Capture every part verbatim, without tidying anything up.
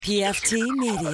P F T Media.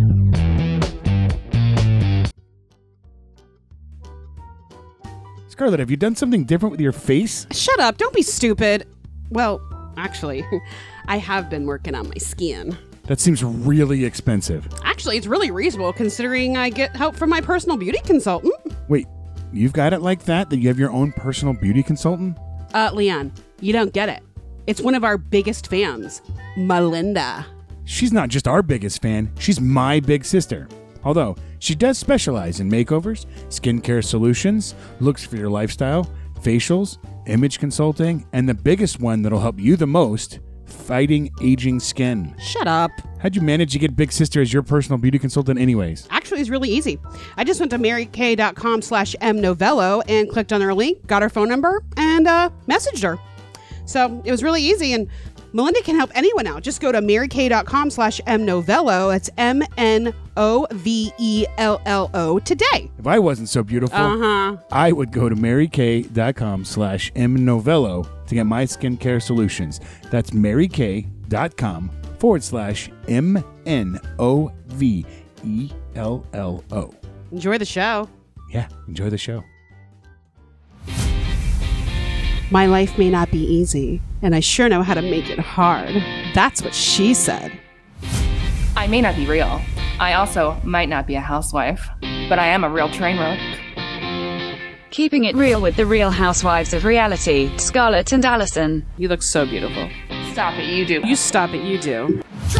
Scarlett, have you done something different with your face? Shut up. Don't be stupid. Well, actually, I have been working on my skin. That seems really expensive. Actually, it's really reasonable considering I get help from my personal beauty consultant. Wait, you've got it like that? That you have your own personal beauty consultant? Uh, Leon, you don't get it. It's one of our biggest fans, Melinda. She's not just our biggest fan, she's my big sister. Although, she does specialize in makeovers, skincare solutions, looks for your lifestyle, facials, image consulting, and the biggest one that'll help you the most, fighting aging skin. Shut up. How'd you manage to get Big Sister as your personal beauty consultant anyways? Actually, it's really easy. I just went to marykay.com slash mnovello and clicked on her link, got her phone number, and uh, messaged her. So it was really easy, and Melinda can help anyone out. Just go to marykay.com slash mnovello. It's M N O V E L L O today. If I wasn't so beautiful, Uh-huh. I would go to marykay.com slash mnovello to get my skincare solutions. That's marykay.com forward slash M N O V E L L O. Enjoy the show. Yeah, enjoy the show. My life may not be easy, and I sure know how to make it hard. That's what she said. I may not be real. I also might not be a housewife, but I am a real train wreck. Keeping it real with the Real Housewives of Reality, Scarlett and Allison. You look so beautiful. Stop it, you do. You stop it, you do.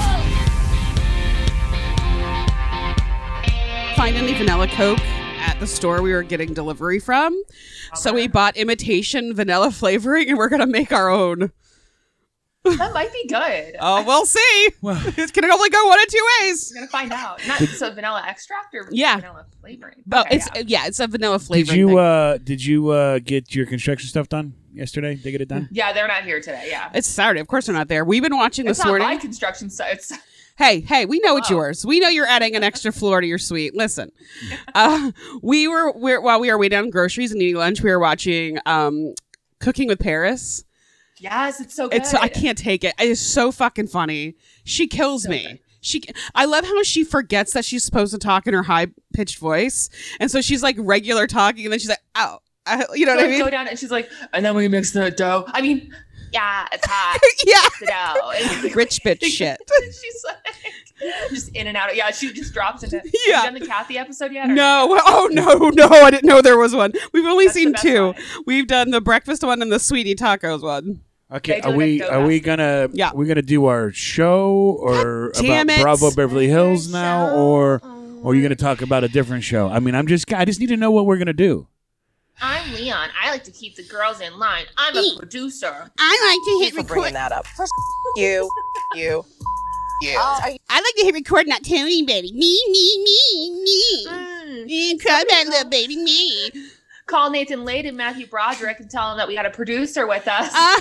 Find any vanilla Coke at the store we were getting delivery from. Okay. So we bought imitation vanilla flavoring, and we're going to make our own. That might be good. Oh, we'll see. Well, it can only go one of two ways. We're going to find out. Not so vanilla extract or yeah. vanilla flavoring. Oh, okay, it's, yeah. yeah, it's a vanilla flavoring Did you thing. uh did you uh get your construction stuff done yesterday? Did they get it done? Yeah, they're not here today, yeah. It's Saturday. Of course they're not there. We've been watching it's this not morning. my construction site. Hey, hey, we know it's Oh. yours. We know you're adding an extra floor to your suite. Listen, uh, we were we're, while we were way down groceries and eating lunch, we were watching um, Cooking with Paris. Yes, it's so good. It's I can't take it. It's so fucking funny. She kills So me. good. She, I love how she forgets that she's supposed to talk in her high pitched voice, and so she's like regular talking, and then she's like, "Oh, I, you know so what I mean?" Go down, and she's like, and then we mix the dough. I mean, yeah, it's hot. Yeah, the dough. And rich bitch shit. She's like, just in and out. Yeah, she just drops into. Yeah. Have you done the Kathy episode yet? Or No. Oh no, no, I didn't know there was one. We've only That's the seen best two. one. We've done the breakfast one and the sweetie tacos one. Okay, They do are like we dough are we basket. gonna Yeah. we gonna do our show or God damn about it. Bravo Beverly Hills now, Show. or or are you gonna talk about a different show? I mean, I'm just I just need to know what we're gonna do. I'm Leon. I like to keep the girls in line. I'm a producer. I like to Thank you for bringing that up. You, you, you. I like to hit record, not tell anybody. Me, me, me, me. Mm. Cry back, little baby, me. Call Nathan Lade and Matthew Broderick and tell them that we got a producer with us. Uh,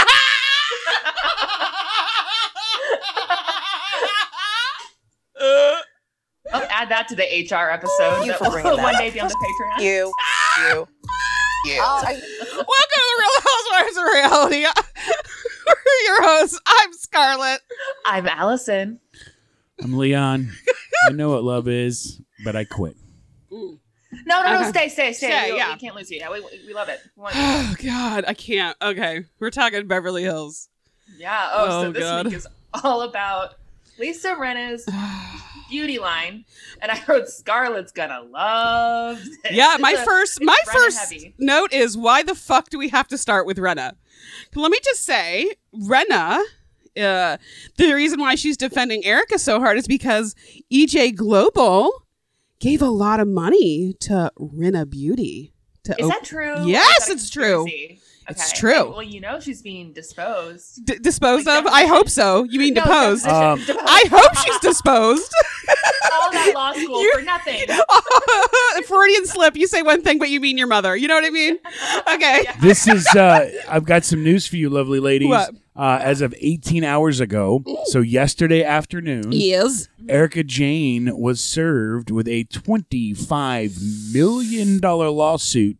I'll add that to the H R episode. You that for will bringing that one up. day be on the Patreon. You, you, you. Welcome to the Real Housewives of Reality. We're your hosts. I'm Scarlett. I'm Allison. I'm Leon. I know what love is, but I quit. No, no, no, Okay. stay, stay, stay. Stay, we, yeah. we can't lose you. Yeah, we, we love it. We want you. Oh, God. I can't. Okay. We're talking Beverly Hills. Yeah. Oh, Oh, so this God. week is all about Lisa Rinna's beauty line, and I wrote Scarlett's gonna love this. Yeah, my It's a- first it's my Rinna first heavy. note is, why the fuck do we have to start with Rinna? Let me just say, Rinna, uh, the reason why she's defending Erica so hard is because E J Global gave a lot of money to Rinna Beauty. To Is op- that true? Yes, Or is that a it's true. conspiracy? It's Okay. true. Well, you know she's being disposed. D- disposed Like of? deposition. I hope so. You mean No, deposed? deposition. Um, Deposed. I hope she's disposed. All that law school You- for nothing. Freudian slip. You say one thing, but you mean your mother. You know what I mean? Okay. This is uh I've got some news for you, lovely ladies. What? Uh, as of eighteen hours ago, so yesterday afternoon, Yes. Erica Jane was served with a twenty-five million dollars lawsuit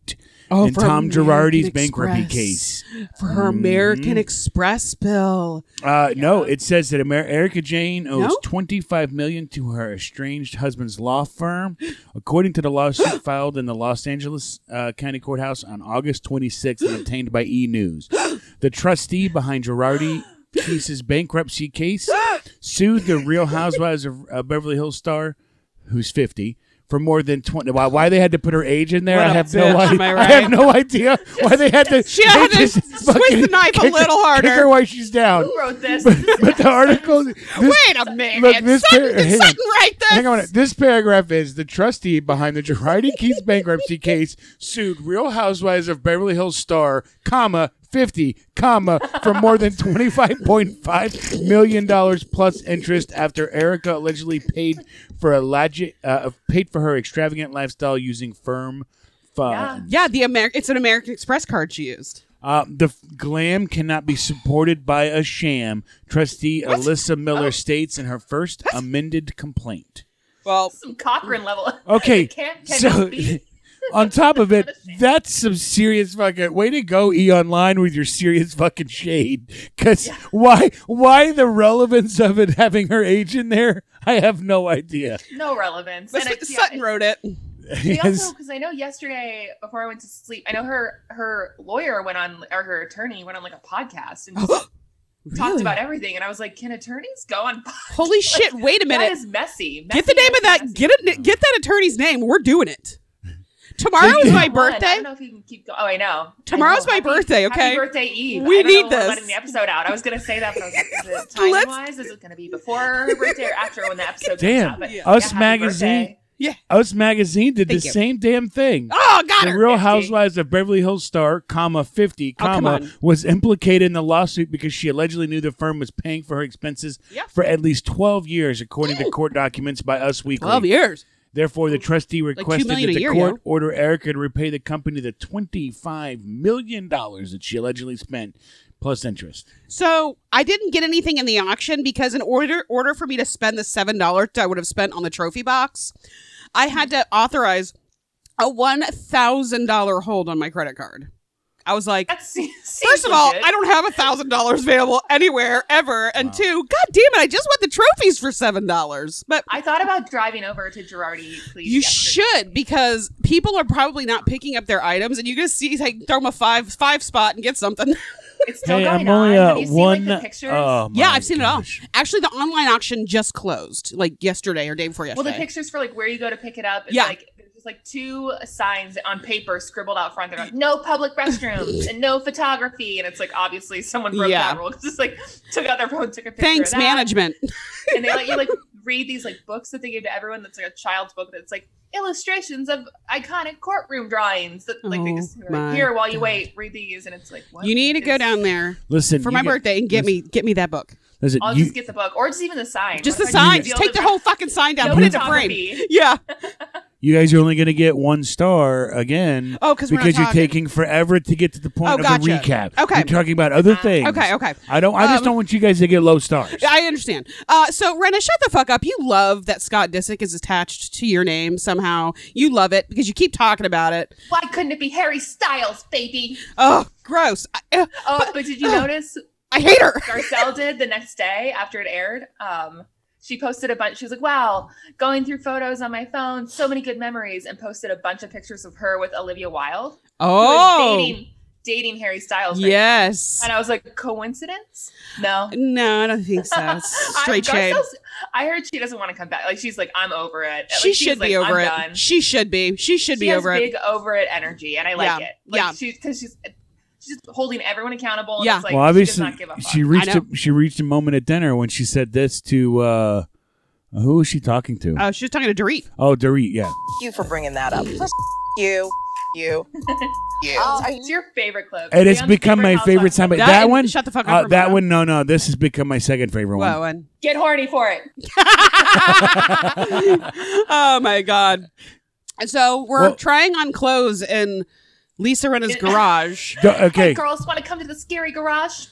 Oh, in for Tom American Girardi's bankruptcy Express. case. For her American Mhm. Express bill. Uh, No, it says that Amer- Erica Jane owes No? twenty-five million dollars to her estranged husband's law firm, according to the lawsuit filed in the Los Angeles uh, County Courthouse on August twenty-sixth and obtained by E! News. The trustee behind Girardi Case's bankruptcy case sued the Real Housewives of uh, Beverly Hills star, who's fifty, for more than twenty. Why, why they had to put her age in there? What I a have no bitch, idea. am I I right? have no idea why they had to. She had they to just squeeze fucking the knife a kick her- little harder. Kick her while she's down. Who wrote this? But the article. This, Wait a minute. Look, this Sutton, par- did hang on. Sutton write this? Hang on. This paragraph is the trustee behind the Girardi Keys bankruptcy case sued Real Housewives of Beverly Hills star, comma, fifty, comma, for more than twenty-five point five million dollars plus interest after Erica allegedly paid for a legi- uh, paid for her extravagant lifestyle using firm funds. Yeah, the Amer- it's an American Express card she used. Uh, the f- glam cannot be supported by a sham, trustee Alyssa Miller states in her first amended complaint. Well, Some Cochrane level. Okay, Can't, so cannot be. on top of it, that's some serious fucking way to go, E! Online, with your serious fucking shade. Because why? Why the relevance of it having her age in there? I have no idea. No relevance. but And I- yeah, Sutton it- wrote it. They Yes. also, because I know yesterday before I went to sleep, I know her her lawyer went on, or her attorney went on like a podcast and just talked Really? about everything. And I was like, can attorneys go on? podcasts? Holy shit! Wait a That minute. is messy. Get the Messy, name of messy, that. messy. Get it. Get that attorney's name. We're doing it. Tomorrow is Did- my One, I birthday. don't know if you can keep going. Oh, I know. Tomorrow's I know. my Happy- birthday, okay? Happy birthday Eve. We I don't need know when we're this. letting the episode out. I was going to say that, but I was like, is it timing Let's- wise? Is it going to be before her birthday or after when the episode Damn. comes out? But, Yeah. Us happy Magazine. birthday. Yeah. Us Magazine did Thank the you. same damn thing. Oh, got The her. Real fifty. Housewives of Beverly Hills star, comma, fifty, Oh, come comma, on. was implicated in the lawsuit because she allegedly knew the firm was paying for her expenses Yep. for at least twelve years, according to court documents by Us Weekly. Twelve years. Therefore, the trustee two requested million that a the year, court yo. order Erica to repay the company the twenty-five million dollars that she allegedly spent, plus interest. So I didn't get anything in the auction because in order order for me to spend the seven dollars I would have spent on the trophy box, I had to authorize a one thousand dollar hold on my credit card. I was like, That seems, first of all, I don't have a thousand dollars available anywhere ever, and two, god damn it, I just want the trophies for seven dollars. But I thought about driving over to Girardi, please. you yesterday. should, because people are probably not picking up their items, and you just see like throw them a five five spot and get something. It's still Hey, going I'm only on. uh, Have you seen, one. like, the pictures? Oh, Yeah, my I've seen gosh. it all. Actually, the online auction just closed, like yesterday or day before yesterday. Well, the pictures for like where you go to pick it up, it's Yeah. like there's just like two signs on paper scribbled out front. They're like, no public restrooms and no photography. And it's like, obviously someone broke Yeah. that rule. It's just like took out their phone, took a picture Thanks, of that. management. And they let you like read these like books that they give to everyone. That's like a child's book that's like illustrations of iconic courtroom drawings that like they Oh, just are my like, here while you wait, read these. And it's like, what You need to go is- down there Listen, for you my get- birthday and get me get me that book. Listen, I'll you, just get the book or just even the sign. Just the What if I sign. need to Just be take the able to- whole fucking sign down. No Put it in a frame. photography. Yeah. you guys are only going to get one star again. Oh, 'cause we're not because you're talking. taking forever to get to the point Oh, of gotcha. the recap. Okay. We're talking about other things. Okay, okay. I don't. I just Um, don't want you guys to get low stars. I understand. Uh, so, Rena, shut the fuck up. You love that Scott Disick is attached to your name somehow. You love it because you keep talking about it. Why couldn't it be Harry Styles, baby? Oh, gross. I, uh, Oh, but did you notice I hate her. Garcelle did the next day after it aired? Um, she posted a bunch. She was like, "Wow, going through photos on my phone, so many good memories," and posted a bunch of pictures of her with Olivia Wilde, who Oh, is dating dating Harry Styles. right yes. now. And I was like, coincidence? No. No, I don't think so. It's straight I, shade. Garcelle's- I heard she doesn't want to come back. Like she's like, I'm over it. She Like, she's should be like, over I'm it. done. She should be. She should she be has over big it. over it energy, and I like Yeah. it. Like, Yeah. she because she's she's holding everyone accountable. And Yeah. it's like, well, she does obviously, not give a fuck. she reached. I A, know. she reached a moment at dinner when she said this to. Uh, who was she talking to? Uh, she was talking to Dorit. oh, Dorit. Yeah. You for bringing that up. You, you, you. It's your favorite clip. And it's Leon's become my favorite Housewives time. clip. That, That and one. Shut the Fuck Up Uh, for that Mom. one. No, no. This has become my second favorite one. Whoa, and Get horny for it. oh my god! And so we're Well- trying on clothes in Lisa Rinna's garage. Go- okay. Hey, girls, want to come to the scary garage?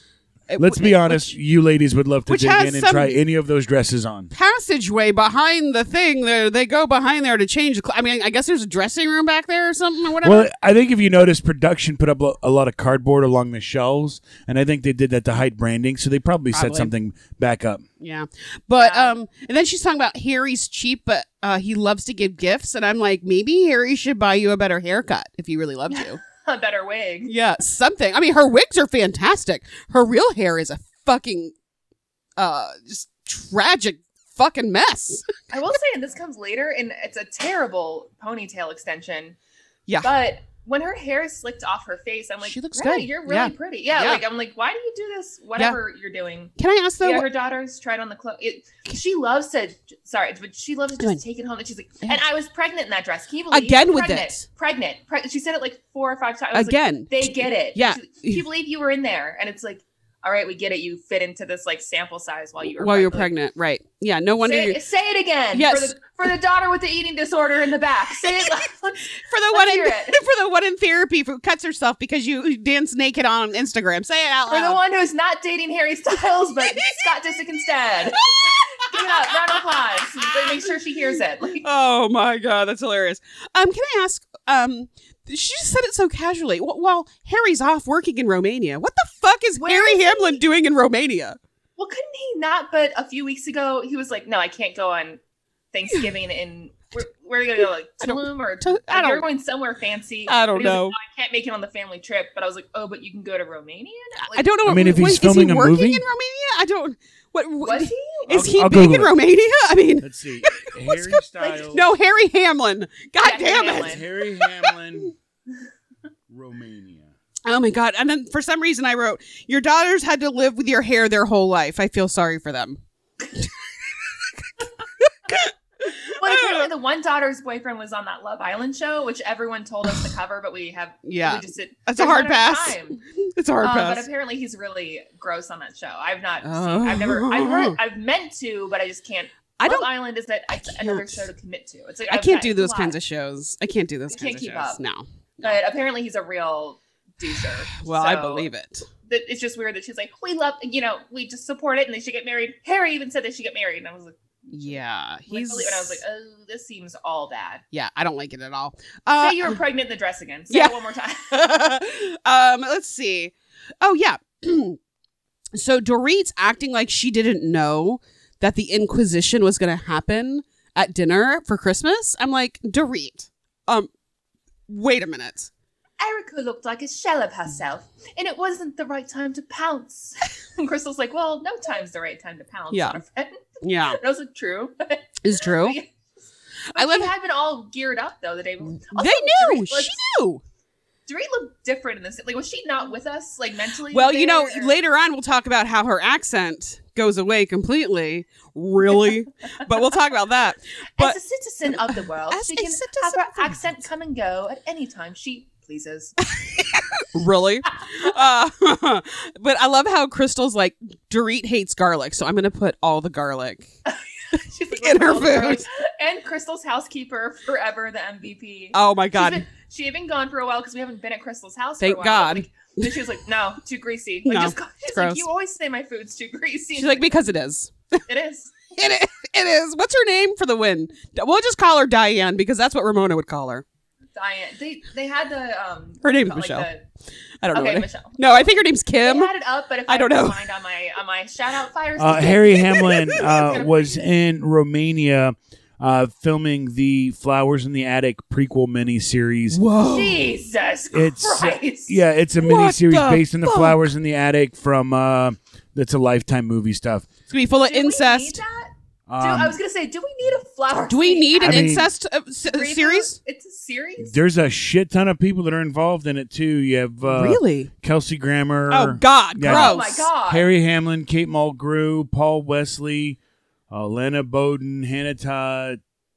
Let's be honest. You ladies would love to which dig has in and some- try any of those dresses on. Passageway behind the thing. There, they go behind there to change. The cl- I mean, I guess there's a dressing room back there or something or whatever. Well, I think if you notice, production put up a a lot of cardboard along the shelves, and I think they did that to hide branding, so they probably, Probably. set something back up. Yeah. But Yeah. um and then she's talking about Harry's cheap, but uh he loves to give gifts, and I'm like, maybe Harry should buy you a better haircut if he really loved you. A better wig. Yeah, something. I mean, her wigs are fantastic. Her real hair is a fucking uh just tragic fucking mess. I will say, and this comes later, and it's a terrible ponytail extension. Yeah. But when her hair is slicked off her face, I'm like, She looks "Greta, good. You're really Yeah. pretty. Yeah, Yeah. Like, I'm like, why do you do this? Whatever you're doing. Can I ask though? Yeah, what- her daughters tried on the clothes. She loves to, sorry, but she loves to Go ahead. just take it home. And she's like, and I was pregnant in that dress. Can you believe Again with pregnant, it. Pregnant. Pre- she said it like four or five times. I was like, Again. they get it. Yeah. She's like, Can you believe you were in there? And it's like, all right, we get it. You fit into this like sample size while you were While you're pregnant. pregnant, right? Yeah. No wonder Say, you're it- say it again. Yes. For the, for the daughter with the eating disorder in the back. Say it. Let's- for the Let's one in hear it. for the one in therapy who cuts herself because you dance naked on Instagram. Say it out For loud. the one who's not dating Harry Styles, but Scott Disick instead. Give it up. Round of applause. But make sure she hears it. Like, Oh my god, that's hilarious. Um, can I ask? Um, she just said it so casually. Wh- While Harry's off working in Romania, what the fuck is Where Harry is he? Hamlin doing in Romania? well, couldn't he not? But a few weeks ago, he was like, "No, I can't go on Thanksgiving in where, where are you gonna go? Like I don't- Tulum or Tu- I you're don't- going somewhere fancy." I don't And he was like, know. "No, I can't make it on the family trip." But I was like, "Oh, but you can go to Romania." Now?" Like, I don't know. I What, mean, if what- he's is filming he a working movie- in Romania? I don't. What, what Was he? is I'll- he I'll big in Google it. Romania? I mean, Let's see. What's Harry go- Styles. no, Harry Hamlin. God Yeah, damn Harry it! Hamlin. Harry Hamlin, Romania. Oh my god! And then for some reason I wrote, "Your daughters had to live with your hair their whole life. I feel sorry for them." Well, apparently the one daughter's boyfriend was on that Love Island show, which everyone told us to cover, but we have Yeah. we just did. That's a there's hard not enough pass. time. It's a hard Uh, pass. but apparently he's really gross on that show. I've not Oh. seen. I've never. I've heard. I've meant to, but I just can't. I Love don't- Island is that it's another can't. show to commit to. It's like I I've can't got- do it's a those lot. kinds of shows. I can't do those You kinds can't of keep shows. up. No. But apparently he's a real doucher. Well, I So believe it. that- It's just weird that she's like, we love, you know, we just support it, and they should get married. Harry even said they should get married, and I was like, Yeah, like, he's. and I was like, oh, this seems all bad. yeah, I don't like it at all. Uh, Say you were pregnant in the dress again. Say yeah. it one more time. um, let's see. Oh yeah. So Dorit's acting like she didn't know that the Inquisition was going to happen at dinner for Christmas. I'm like, Dorit, um, wait a minute. Erica looked like a shell of herself, and it wasn't the right time to pounce. And Crystal's like, well, no time's the right time to pounce Yeah. on a friend. Yeah, That was true. is true. I I love. They had been all geared up, though, the day before. Also, They knew. Dorit, like, She knew. Dorit looked different in this. Like, was she not with us, like, mentally? Well, you know, there, or- later on we'll talk about how her accent goes away completely. Really? But we'll talk about that. But As a citizen of the world, As she a can have citizen her of the accent come and go at any time she pleases. really? uh, but I love how Crystal's like, Dorit hates garlic, so I'm going to put all the garlic. She's like, In her all the girls- food. And Crystal's housekeeper, forever the M V P. Oh my She's God. been- she had been gone for a while because we haven't been at Crystal's house. Thank for a while. God. Like, then she was like, "No, too greasy." Like, No, just, it's she's gross. like, "You always say my food's too greasy." She's like, because it is. "It is." It is. It is. What's her name for the win? We'll just call her Diane because that's what Ramona would call her. Diane. They they had the um. Her name's like Michelle. the- I don't know. okay, what it- Michelle. No, I think her name's They Kim. had it up, but if I I, don't don't know. find on my on my shout out fires. Uh, Harry Hamlin uh, was in Romania uh, filming the Flowers in the Attic prequel miniseries. Whoa. Jesus It's uh, Christ. yeah, it's a What miniseries the based on the fuck? Flowers in the Attic from uh, that's a Lifetime movie stuff. It's going to be full of Do we need incest. that? Um, do, I was gonna say, do we need a flower? Do we need an I mean- incest uh, s- Reboot? series? It's a series. there's a shit ton of people that are involved in it too. You have uh, Really? Kelsey Grammer. Oh, God. Yeah. Gross. Oh my God. Harry Hamlin, Kate Mulgrew, Paul Wesley, uh, Lena Bowden, Hannah Todd,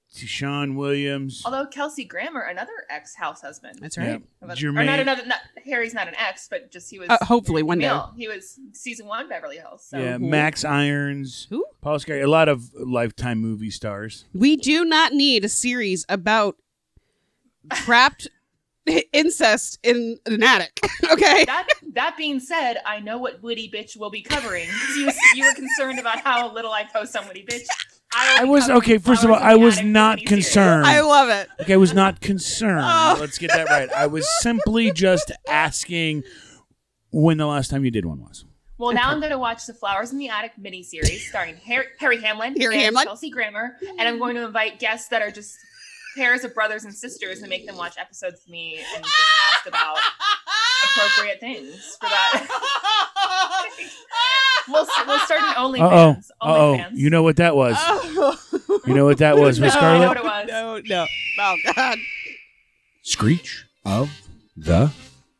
Sean Williams. Although Kelsey Grammer, another ex house husband. That's Yeah. right. Or not Jermaine- another. Not, Harry's not an ex, but just he was. Uh, hopefully one day. Camille. He was season one Beverly Hills. So. Yeah, Max Irons, Who? Paul Scary, a lot of Lifetime movie stars. We do not need a series about trapped incest in an attic. Okay. That that being said, I know what Witty Bitch will be covering. You, you were concerned about how little I post on Witty Bitch. I, I was okay. First of all, I was not concerned. I love it. Okay, I was not concerned. Oh. Let's get that right. I was simply just asking when the last time you did one was. Well, now I'm going to watch the Flowers in the Attic miniseries starring Harry, Harry Hamlin Harry and Hamlin? Chelsea Grammer, and I'm going to invite guests that are just pairs of brothers and sisters and make them watch episodes with me and just ask about appropriate things for that. we'll we'll start an Uh oh. OnlyFans. Uh oh. OnlyFans. You know what that was? Oh. You know what that was, Miss No, I know Scarlett? what it was. No, no. Oh, God. Screech of the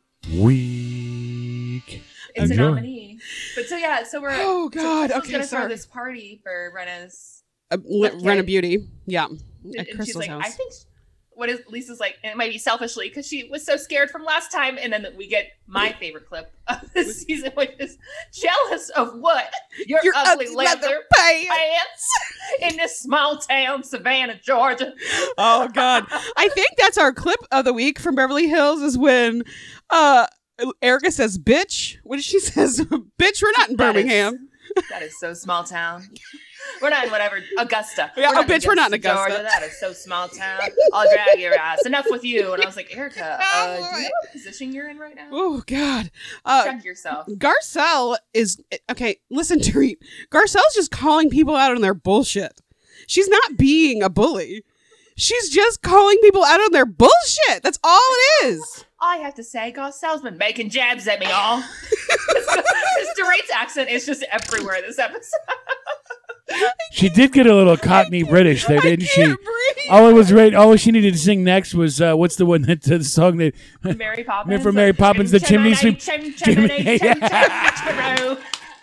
week. It's Enjoy. a nominee. But so yeah, so we're Oh, God. So Okay, gonna sorry. throw this party for Rena's. Uh, li- Okay. Rent a Beauty. Yeah. At And she's Crystal's like, house. I think what is Lisa's like, and it might be selfishly because she was so scared from last time, and then we get my favorite clip of this season, which is jealous of what your, Your ugly, ugly leather, leather pants. pants in this small town, Savannah, Georgia. Oh, God. I think that's our clip of the week from Beverly Hills is when uh, Erica says, bitch. When she says, bitch, we're not in That is- Birmingham. That is so small town. We're not in whatever Augusta. Yeah, oh, bitch, we're not in Augusta. Georgia. That is so small town. I'll drag your ass. Enough with you. And I was like, Erica, uh, do you know what position you're in right now? Oh, God. Uh, Check yourself. Garcelle is, okay, listen to Reed. Garcelle's just calling people out on their bullshit. She's not being a bully. She's just calling people out on their bullshit. That's all it is. I have to say, Garcelle's been making jabs at me all. This Dorit's accent is just everywhere this episode. She did get a little Cockney British there, didn't she? Can't breathe. All it was right. All she needed to sing next was uh, what's the one that the song that Mary Poppins. from Mary Poppins, the chimney sweep. Chim, chimney- chimney, chim, chim, chim,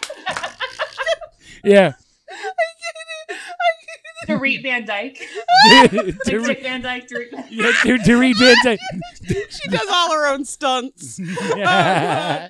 Yeah. Dorit Van Dyke. Dorit- Like Dick Van Dyke. Dorit Van Dyke. Yeah, Dorit Dorit Van Dyke. She does all her own stunts. Yeah.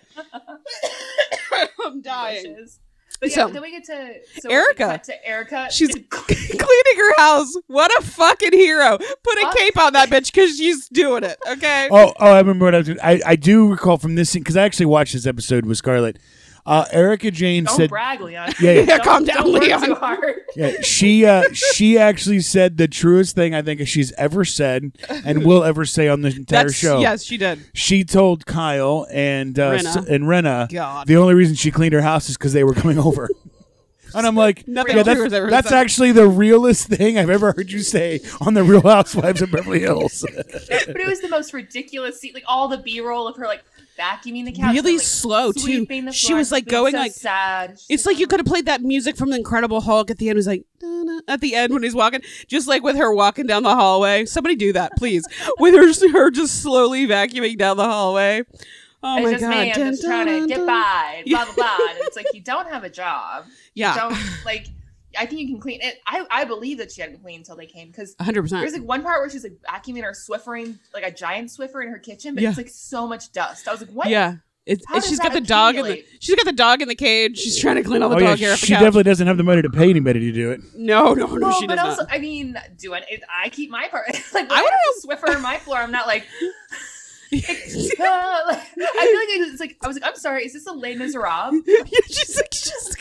I'm dying. Wishes. But yeah, So, then we get to so Erica. we cut to Erica. She's cleaning her house. What a fucking hero. Put a Fuck. cape on that bitch because she's doing it, okay? Oh, oh, I remember what I was doing. I, I do recall from this scene, because I actually watched this episode with Scarlett. Uh, Erica Jane Don't said, brag, Leon. Yeah, yeah. Yeah, calm Don't- down, don't work Leon. Too hard. yeah, she uh, she actually said the truest thing I think she's ever said and will ever say on the entire That's, show. Yes, she did. She told Kyle and uh, Rena. S- and Renna God. the only reason she cleaned her house is because they were coming over. And I'm like, Nothing yeah, true that's, has ever that's said. actually the realest thing I've ever heard you say on the Real Housewives of Beverly Hills. But it was the most ridiculous scene. Like all the B-roll of her like vacuuming the couch. Really and, like, slow, too. sweeping the She floor. was, like, It's been going, so like- sad. She's It's like you could have played that music from the Incredible Hulk at the end. It was like, "Da-na," at the end when he's walking, just like with her walking down the hallway. Somebody do that, please. With her, her just slowly vacuuming down the hallway. Oh, It's my just God. me. I'm Dun, just dun, trying to dun, get dun. by. Blah blah blah. And it's like you don't have a job. Yeah. You don't like. I think you can clean it. I I believe that she hadn't cleaned until they came because one hundred percent. there's like one part where she's like vacuuming or Swiffering like a giant Swiffer in her kitchen, but Yeah. it's like so much dust. I was like, what? Yeah. It's, How and does she's that got the dog in the accumulate? she's got the dog in the cage. She's trying to clean all the Oh, dog yeah, hair off the she couch. definitely doesn't have the money to pay anybody to do it. No, no, no, Well, she but does also, not. I mean, doing it, I keep my part. Like, I I wanna want to Swiffer on my floor. I'm not like. like, uh, like, I feel like it's like I was like, I'm sorry, is this a Les Miserables? Yeah, she's like she's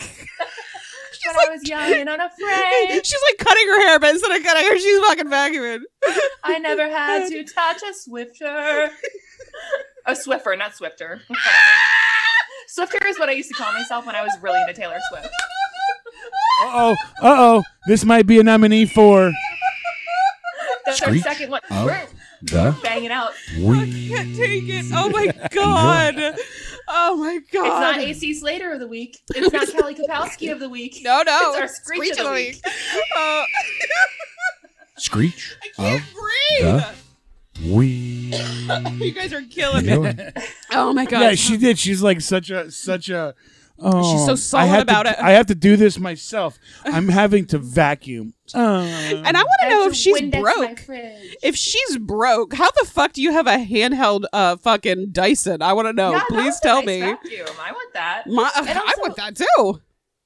When I was young and unafraid, she's like cutting her hair, but instead of cutting her, she's fucking vacuuming. I never had to touch a Swifter. A Swiffer, not Swifter. Whatever. Swifter is what I used to call myself when I was really into Taylor Swift. Uh oh, uh oh. This might be a nominee for That's our Screech second one. of We're the banging out. week. Can't take it. Oh my god. Oh my god. It's not A C Slater of the week. It's not Kelly Kapowski of the week. No, no. It's our Screech, of the week. Uh, Screech I can't of breathe. the week. You guys are killing Enjoy. me. Oh my god. Yeah, she did. She's like such a such a. Oh, She's so I solid have about to, it. I have to do this myself. I'm having to vacuum. Uh, And I want to know if That's a she's Windex in my broke. fridge. If she's broke, how the fuck do you have a handheld uh fucking Dyson? I want to know. Yeah, that Please was a tell nice me. vacuum. I want that. My, And I also- want that too.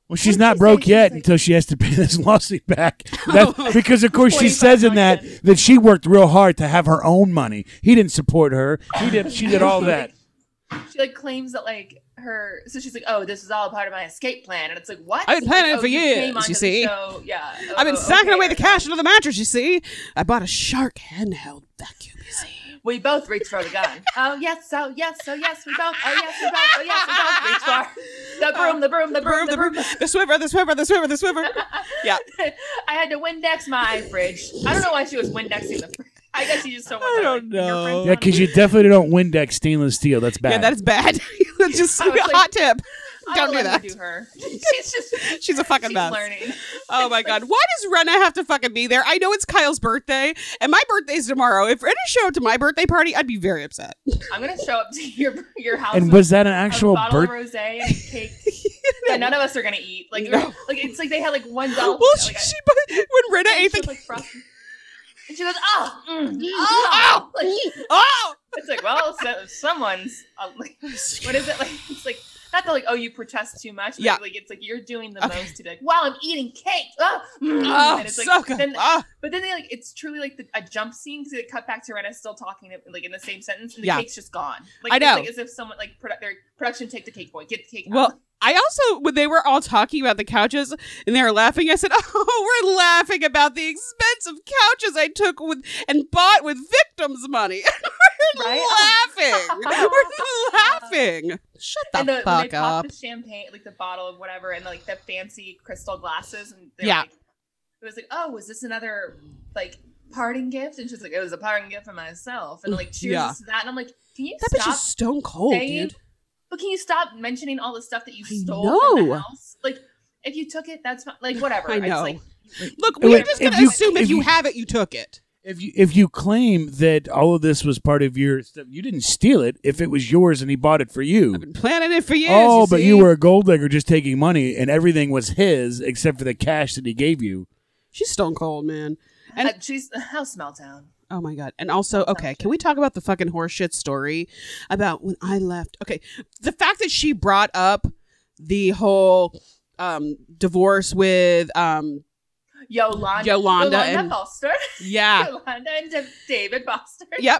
Well, she's What did not she broke say? yet She's like- until she has to pay this lawsuit back. That's because, of course, she twenty-five says in that million. that she worked real hard to have her own money. He didn't support her. He did. She did all that. She like claims that like her. So she's like, "Oh, this is all part of my escape plan," and it's like, "What?" I've been planning Like, it for oh, you years, came onto you the see. show. Yeah. I've been Oh, sacking okay, away the Erica. cash under the mattress, you see. I bought a Shark handheld vacuum, you see. We both reached for the gun. Oh yes, oh yes, oh yes, we both. Oh yes, we both. Oh yes, we both reached for the broom, the broom, the broom, the broom. the swiver, the swiver, the swiver, the swiver. Yeah. I had to Windex my fridge. I don't know why she was Windexing the fridge. I guess you just don't want I to, don't like, know. fingerprints Yeah, on because it. you definitely don't Windex stainless steel. That's bad. Yeah, that is bad. Just I was a like, hot tip. I Don't do let that. her do her. She's just She's a fucking she's mess. learning. Oh my god. Why does Renna have to fucking be there? I know it's Kyle's birthday, and my birthday's tomorrow. If Renna showed up to my birthday party, I'd be very upset. I'm gonna show up to your your house. and with was that an a actual bottle of birth? rosé and a cake that none of us are gonna eat? Like, No. like it's like they had like one dollar. Well, like, she, I- she when Renna and ate she the was, like, frosting. And she goes, oh, mm, oh, like, oh, it's like, well, so, someone's uh, like, what is it like? It's like not that like, oh, you protest too much. But Yeah. like it's like you're doing the Okay. most to be like, wow, I'm eating cake. Oh, mm, oh, and it's like, so good. then, Ah. but then they like it's truly like the, a jump scene because they cut back to Renna still talking like in the same sentence and the Yeah. cake's just gone. Like, I it's know. like as if someone like produ- their production take the cake boy, get the cake. Well, out. I also, when they were all talking about the couches and they were laughing, I said, oh, we're laughing about the expensive couches I took with and bought with victims' money. we're Right? laughing. we're laughing. Shut the and the, when fuck they up. popped the champagne, like the bottle of whatever, and like the fancy crystal glasses, and they Yeah. were like, it was like, oh, was this another like parting gift? And she's like, it was a parting gift for myself, and like cheers Yeah. to that. And I'm like, can you That bitch stop? is stone cold, saying- dude. But can you stop mentioning all the stuff that you I stole from the know. house? Like, if you took it, that's fine. Like, whatever. I It's know. like, Look, Wait, we're just if going to you- assume if, if you, you- have it, you took it. If you if you claim that all of this was part of your stuff, you didn't steal it. If it was yours and he bought it for you. I've been planning it for years. Oh, you but see? you were a gold digger just taking money, and everything was his except for the cash that he gave you. She's stone cold, man. And uh, she's House Meltdown. oh my god. And also, okay, can we talk about the fucking horseshit story about when I left? Okay, the fact that she brought up the whole um divorce with um Yolanda. Yolanda and- Foster. yeah. Yolanda and Da- David Foster. Yep.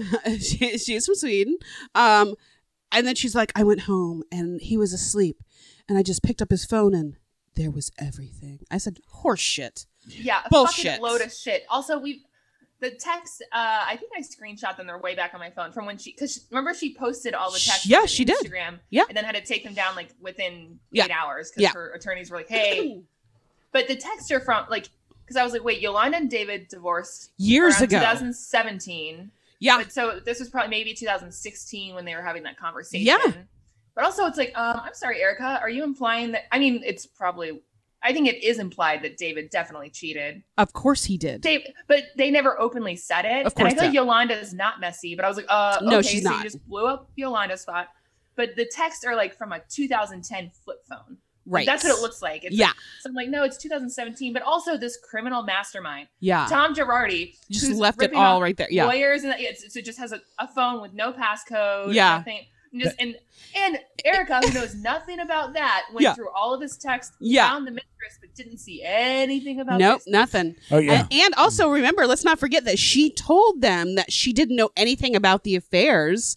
she, she's from Sweden. Um, and then she's like, I went home and he was asleep. And I just picked up his phone and there was everything. I said, horse shit. Yeah, a Bullshit. fucking load of shit. Also, we the text. Uh, I think I screenshot them. They're way back on my phone from when she. Because remember, she posted all the texts. Yeah, on she did. Instagram. Yeah. and then had to take them down like within Yeah. eight hours because Yeah. her attorneys were like, "Hey," but the texts are from like because I was like, "Wait, Yolanda and David divorced Years around ago. twenty seventeen." Yeah. But so this was probably maybe two thousand sixteen when they were having that conversation. Yeah. But also, it's like, um, I'm sorry, Erica. Are you implying that? I mean, it's probably. I think it is implied that David definitely cheated. Of course he did. Dave, but they never openly said it. Of and I course feel like not. Yolanda is not messy, but I was like, uh, No, okay, she's so not. you just blew up Yolanda's spot. But the texts are like from a two thousand ten flip phone. Like, Right. that's what it looks like. It's Yeah. like- so I'm like, no, it's two thousand seventeen. But also this criminal mastermind, Yeah. Tom Girardi, Just who's left it ripping all off right there. Yeah. lawyers, and it's, it's- it just has a, a phone with no passcode. Yeah. Nothing. And, just, and and Erica, who knows nothing about that, went Yeah. through all of his texts, Yeah. found the mistress, but didn't see anything about Nope, this. nothing. Oh yeah. And, and also remember, let's not forget that she told them that she didn't know anything about the affairs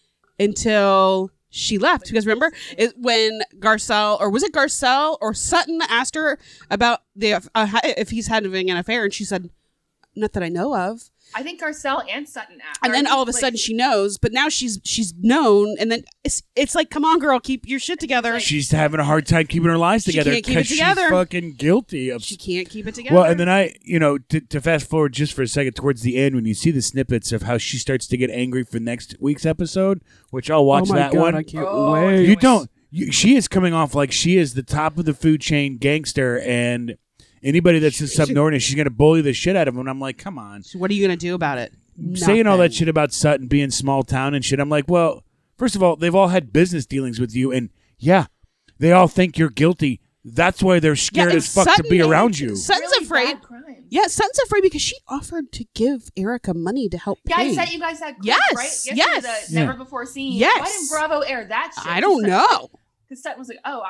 until she left. Because remember, it, when Garcelle, or was it Garcelle or Sutton, asked her about the uh, if he's having an affair, and she said, "Not that I know of." I think Garcelle and Sutton asked. And then all of a like, sudden she knows, but now she's she's known, and then it's it's like, come on, girl, keep your shit together. She's having a hard time keeping her lives She together can't keep it she's together. fucking guilty of. She can't keep it together. Well, and then I, you know, to, to fast forward just for a second towards the end, when you see the snippets of how she starts to get angry for next week's episode, which I'll watch oh my that God, one. I can't Oh, wait. You don't. You, she is coming off like she is the top of the food chain gangster, and anybody that's in subordinate, she's going to bully the shit out of him. And I'm like, come on. So what are you gonna do about it? Saying all that Nothing. shit about Sutton being small town and shit, I'm like, well, first of all, they've all had business dealings with you, and yeah, they all think you're guilty. That's why they're scared and as fuck Sutton- to be around you. Sutton's really afraid. bad crime. Yeah, Sutton's afraid because she offered to give Erica money to help Yeah, I pay. said you guys had clips, Yes, right? Yesterday, yes. the never before seen. Yes. Why didn't Bravo air that shit? I don't know. Because Sutton was like, oh, I,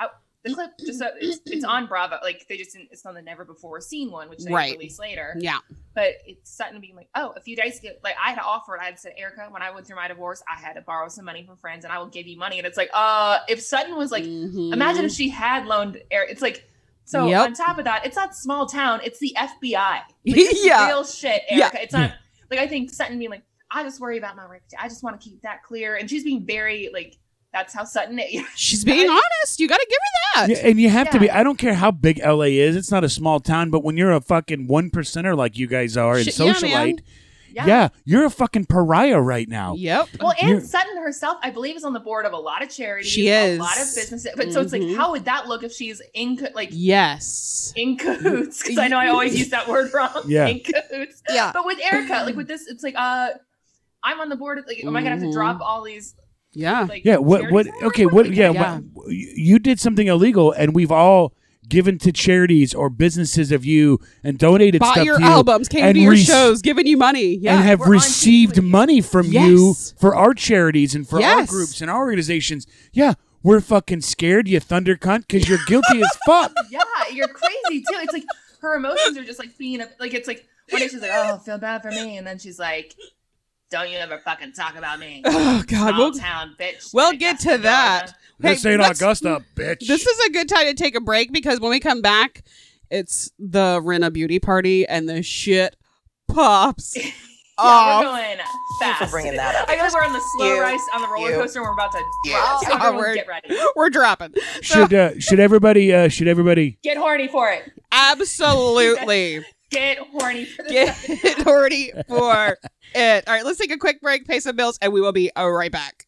the clip just so it's, it's on Bravo. Like they just didn't, it's on the never before seen one, which they Right. released later. Yeah. But it's Sutton being like, oh, a few days ago, like I had offered, I had said, Erica, when I went through my divorce, I had to borrow some money from friends, and I will give you money. And it's like, uh, if Sutton was like, Mhm. imagine if she had loaned Eric. It's like, so Yep. on top of that, it's not small town, it's the F B I. Like, it's Yeah. real shit, Yeah. Erica. It's not like I think Sutton being like, I just worry about my reputation. I just want to keep that clear, and she's being very like. That's how Sutton is. She's being honest. You got to give her that. Yeah, and you have to be. Yeah. I don't care how big L A is. It's not a small town, but when you're a fucking one percenter like you guys are and Shit, yeah, socialite, man. yeah. Yeah. you're a fucking pariah right now. Yep. Well, and You're- Sutton herself, I believe, is on the board of a lot of charities. She is. A lot of businesses. But so it's Mhm. like, how would that look if she's in, co- like, Yes. in cahoots? Because I know I always use that word wrong. Yeah. In cahoots. Yeah. But with Erica, like with this, it's like, uh, I'm on the board. Of, like, am I going to have Mhm. to drop all these, Yeah. like, Yeah. What? What? charities? Okay. What What? do we Yeah. do? Yeah. What, you did something illegal, and we've all given to charities or businesses of you and donated Bought stuff your to you albums, came and to your rec- shows, giving you money. Yeah. and have we're on received T V. money from you Yes. for our charities and for our Yes. groups and our organizations. Yeah. We're fucking scared, you thunder cunt, because you're guilty as fuck. Yeah, you're crazy too. It's like her emotions are just like being a, like it's like one day she's like, oh, feel bad for me, and then she's like, don't you ever fucking talk about me. Oh, God. Small We'll, town bitch. we'll in get Augusta, to that. Georgia. This Hey, ain't let's- Augusta, bitch. This is a good time to take a break because when we come back, it's the Rena beauty party and the shit pops Yeah, off. we're going Thanks fast. for bringing that up. I feel like we're on the slow You, rise on the roller you, coaster, and we're about to you. drop. So Yeah, everyone we're- get ready. We're dropping. So, should uh, should everybody uh, should everybody Get horny for it. absolutely Get horny for this. get horny for it. All right, let's take a quick break, pay some bills, and we will be uh, right back.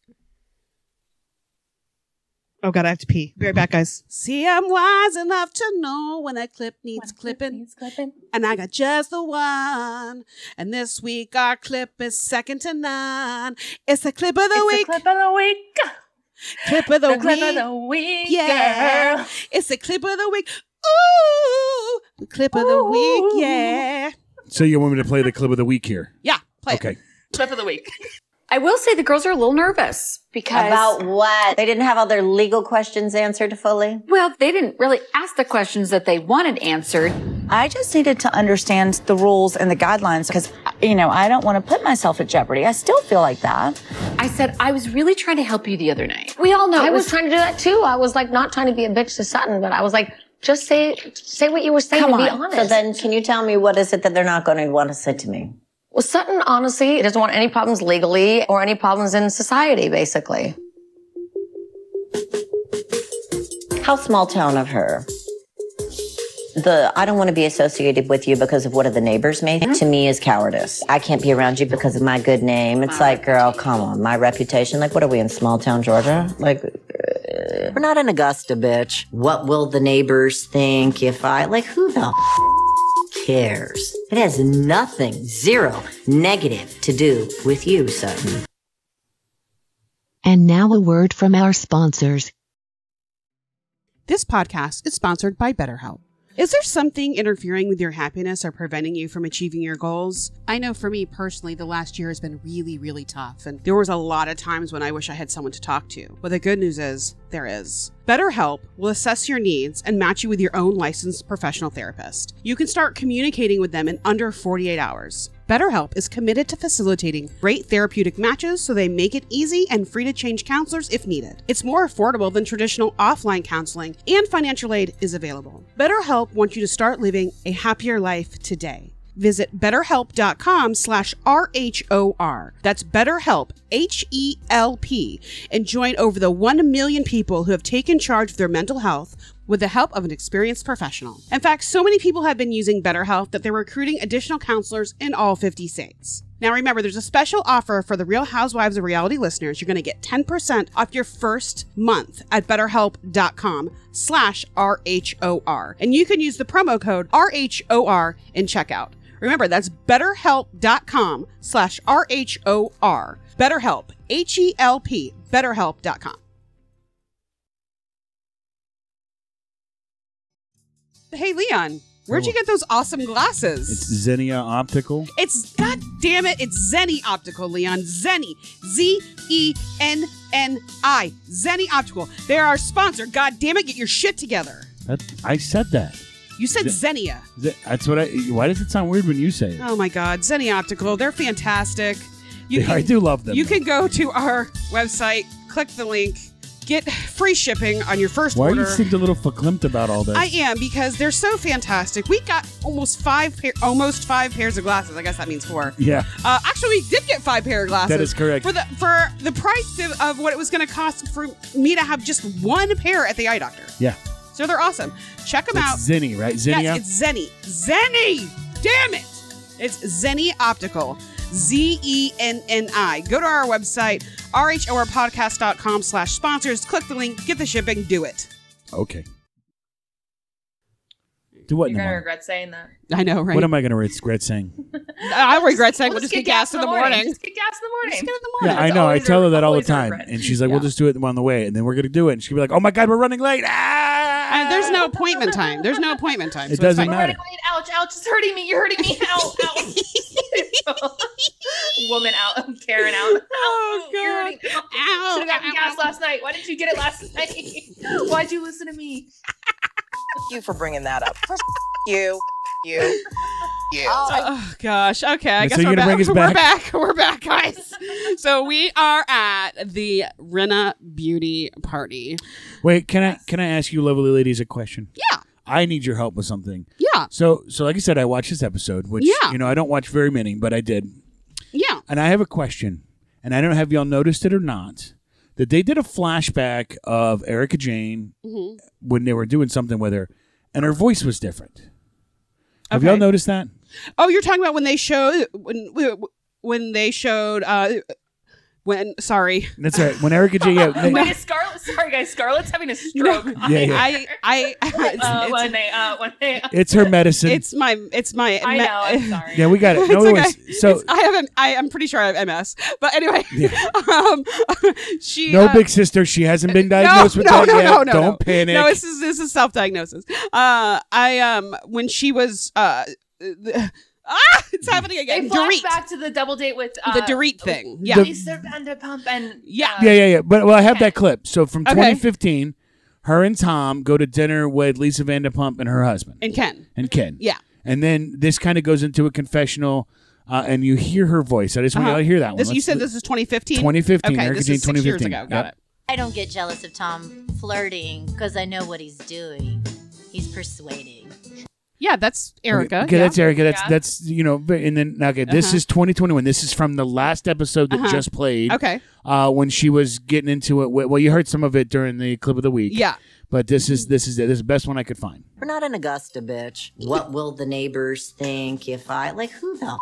Oh, God, I have to pee. Be right back, guys. See, I'm wise enough to know when a clip needs clipping. Needs clipping. And I got just the one. And this week our clip is second to none. It's the clip of the It's week. the clip of the week. Clip of the, The week. clip of the week. Yeah. girl. It's the clip of the week. Ooh. The clip of the Ooh. week. Yeah. So you want me to play the clip of the week here? Yeah. Play it. Okay. Clip of the week. I will say the girls are a little nervous because About what? They didn't have all their legal questions answered fully? well, they didn't really ask the questions that they wanted answered. I just needed to understand the rules and the guidelines because, you know, I don't want to put myself at jeopardy. I still feel like that. I said I was really trying to help you the other night. We all know I it was trying to do that too. I was like not trying to be a bitch to Sutton, but I was like, just say say what you were saying Come and be on. honest. So then can you tell me what is it that they're not going to want to say to me? well, Sutton honestly doesn't want any problems legally or any problems in society, basically. How small town of her? The I don't want to be associated with you because of what the neighbors may think to me is cowardice. I can't be around you because of my good name. It's like, girl, come on, my reputation. Like, what are we in small town Georgia? Like, uh, we're not in Augusta, bitch. What will the neighbors think if I like? Who the f- cares? It has nothing, zero, negative to do with you, Sutton. And now a word from our sponsors. This podcast is sponsored by BetterHelp. Is there something interfering with your happiness or preventing you from achieving your goals? I know for me personally, the last year has been really, really tough, and there was a lot of times when I wish I had someone to talk to. But the good news is, there is. BetterHelp will assess your needs and match you with your own licensed professional therapist. You can start communicating with them in under forty-eight hours. BetterHelp is committed to facilitating great therapeutic matches so they make it easy and free to change counselors if needed. It's more affordable than traditional offline counseling, and financial aid is available. BetterHelp wants you to start living a happier life today. Visit betterhelp.com slash R-H-O-R. That's BetterHelp, H E L P, and join over the one million people who have taken charge of their mental health with the help of an experienced professional. In fact, so many people have been using BetterHelp that they're recruiting additional counselors in all fifty states. Now remember, there's a special offer for the Real Housewives of Reality listeners. You're going to get ten percent off your first month at betterhelp.com slash R-H-O-R. And you can use the promo code R H O R in checkout. Remember, that's betterhelp.com slash R H O R. BetterHelp, H E L P, betterhelp dot com. Hey, Leon, where'd you get those awesome glasses? It's Xenia Optical. It's, god damn it. It's Zenni Optical, Leon. Zenni. Z E N N I. Zenni Optical. They're our sponsor. God damn it. Get your shit together. That, I said that. You said Z- Xenia. Z- That's what I. Why does it sound weird when you say it? Oh my God. Zenni Optical. They're fantastic. You Yeah, I do love them. You can go to our website, click the link, get free shipping on your first Why order. are you seemed a little verklempt about all this? I am, because they're so fantastic. We got almost five pair, almost five pairs of glasses. I guess that means four. Yeah. Uh, actually, we did get five pair of glasses. That is correct. For the for the price of, of what it was going to cost for me to have just one pair at the eye doctor. Yeah. So they're awesome. Check them So out. it's Zenni, right? Zenni. Yes, it's Zenni. Zenni! Damn it! It's Zenni Optical. Z E N N I. Go to our website, R H O R podcast dot com slash sponsors. Click the link, get the shipping, do it. Okay. Do what in You're the gonna morning? regret saying that. I know, right? What am I going to regret saying? I regret saying We'll we'll just get gas in the morning. Just get gas in the morning. Just get it in the Yeah, morning. I It's know. I always tell a- her that all the always a time. regret. And she's like, Yeah. we'll just do it on the way. And then we're going to do it. And she'll be like, oh my God, we're running late. Ah! And there's no appointment time. There's no appointment time. It so it's doesn't fine. We're matter. running late. Ouch, ouch, it's hurting me. You're hurting me. Ow, ow. Woman out. Karen out. Oh, You're God. hurting me. Ow. Should have gotten Ow, gas ow. last night. Why didn't you get it last night? Why'd you listen to me? you for bringing that up. For you, you, you. Oh gosh. Okay. I And guess so we're you're back. gonna bring us We're back? back. We're back, guys. So we are at the Rena Beauty Party. Wait, can I can I ask you lovely ladies a question? Yeah. I need your help with something. Yeah. So so like I said, I watched this episode, which Yeah. you know I don't watch very many, but I did. Yeah. And I have a question, and I don't know if y'all noticed it or not, that they did a flashback of Erica Jane Mhm. when they were doing something with her, and her voice was different. Have Okay. y'all noticed that? Oh, you're talking about when they showed when when they showed uh when sorry. That's right. When Erica Jane, yeah, they- Wait, is Scarlett? Sorry, guys. Scarlett's having a stroke. Yeah, yeah. I I, I it's, uh, it's, when they, uh, when they, it's her medicine. it's my it's my I know. I'm sorry. yeah, we got it. It's No, okay. it was, so It's- I haven't. I am pretty sure I have M S. But anyway, um, she no uh, big sister. She hasn't been diagnosed no, with no, that no, yet. no, no, Don't no. panic. No, this is this is self diagnosis. Uh, I um when she was uh, the, ah, it's happening They again. flash Dorit, back to the double date with uh, the Dorit thing. Yeah, Lisa Vanderpump and Yeah. uh, Yeah, yeah, yeah. But well, I have Okay. that clip. So from Okay. twenty fifteen, her and Tom go to dinner with Lisa Vanderpump and her husband and Ken. and Ken. Yeah. And then this kind of goes into a confessional, uh, and you hear her voice. I just want Uh-huh. you to hear that one. This you Let's- said this is twenty fifteen. twenty fifteen. Okay, Erica this Jane, is six years 2015. ago. Got Yep. it. I don't get jealous of Tom flirting because I know what he's doing. He's persuading. Yeah, that's Erica. Okay, yeah. that's Erica. That's Yeah. that's you know. but- And then okay, this Uh-huh. is twenty twenty-one. This is from the last episode that Uh-huh. just played. Okay. Uh, when she was getting into it. with- Well, you heard some of it during the clip of the week. Yeah. But this is this is it. This is the best one I could find. We're not in Augusta, bitch. What will the neighbors think if I like? Who the f-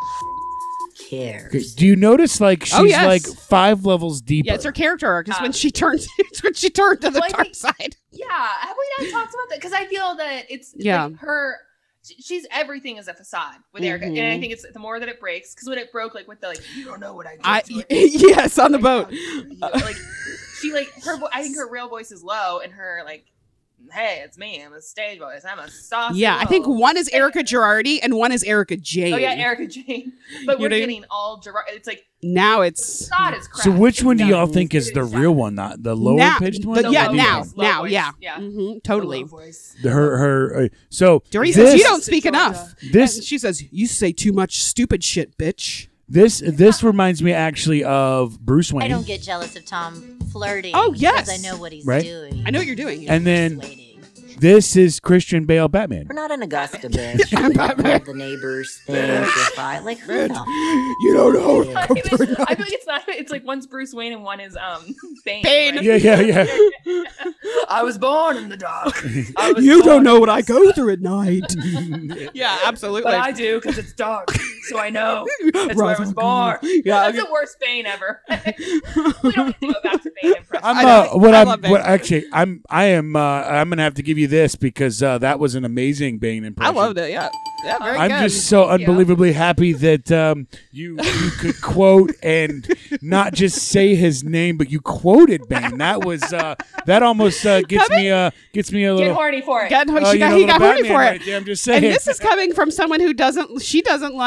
cares? Okay, do you notice like she's Oh, yes. like five levels deeper? Yeah, it's her character arc. It's Uh, when she turns. It's when she turned to the Well, I dark think- side. Yeah, have we not talked about that? Because I feel that it's Yeah. like her. she- She's everything is a facade with Erica, and I Mhm. think it's the more that it breaks. Because when it broke, like with the like, you don't know what I did. I to her." yes, on the boat. like she like her. vo- I think her real voice is low, and her like, hey, it's me. I'm a stage voice. I'm a saucy. Yeah, I think low." one is Erica Girardi and one is Erica Jane. Oh yeah, Erica Jane. But You we're know- getting all Gerard. It's like Now it's facade is crap. So which one do Yeah. y'all think is the real one? Not the lower now, pitched the- one? or yeah, the deep now, one? Low now, voice, yeah, yeah. hmm totally. The low voice. The- her her. Uh, so Dorit this says you don't speak Georgia. enough. This- And she says you say too much stupid shit, bitch. this this reminds me actually of Bruce Wayne. I don't get jealous of Tom flirting. Oh, yes. because I know what he's Right. doing. I know what you're doing. And then Persuading. this is Christian Bale Batman. We're not in Augusta, bitch. What will the neighbors think if I like? Who the f- You don't know. I feel like it's not. It's like one's Bruce Wayne and one is um Bane. Bane. right? Yeah, yeah, yeah. I was born in the dark. I was You born don't know in what the I go through at night. yeah, absolutely. But I do because it's dark, so I know that's where I Rise was on born. Yeah, That's the worst Bane ever. we don't need to go back to Bane impression. I'm I uh, know. what I I'm love Bane. what actually I'm I am uh, I'm gonna have to give you this because uh, that was an amazing Bane I impression. loved it. Yeah, yeah, very I'm good. just so Thank you. unbelievably happy that um, you you could quote and not just say his name, but you quoted Bane. That was uh, that almost uh, gets me uh, gets me a Get little. horny for it. Got- uh, she you got, know, he little got horny Batman for right it. there, I'm just saying. And this is coming from someone who doesn't. She doesn't like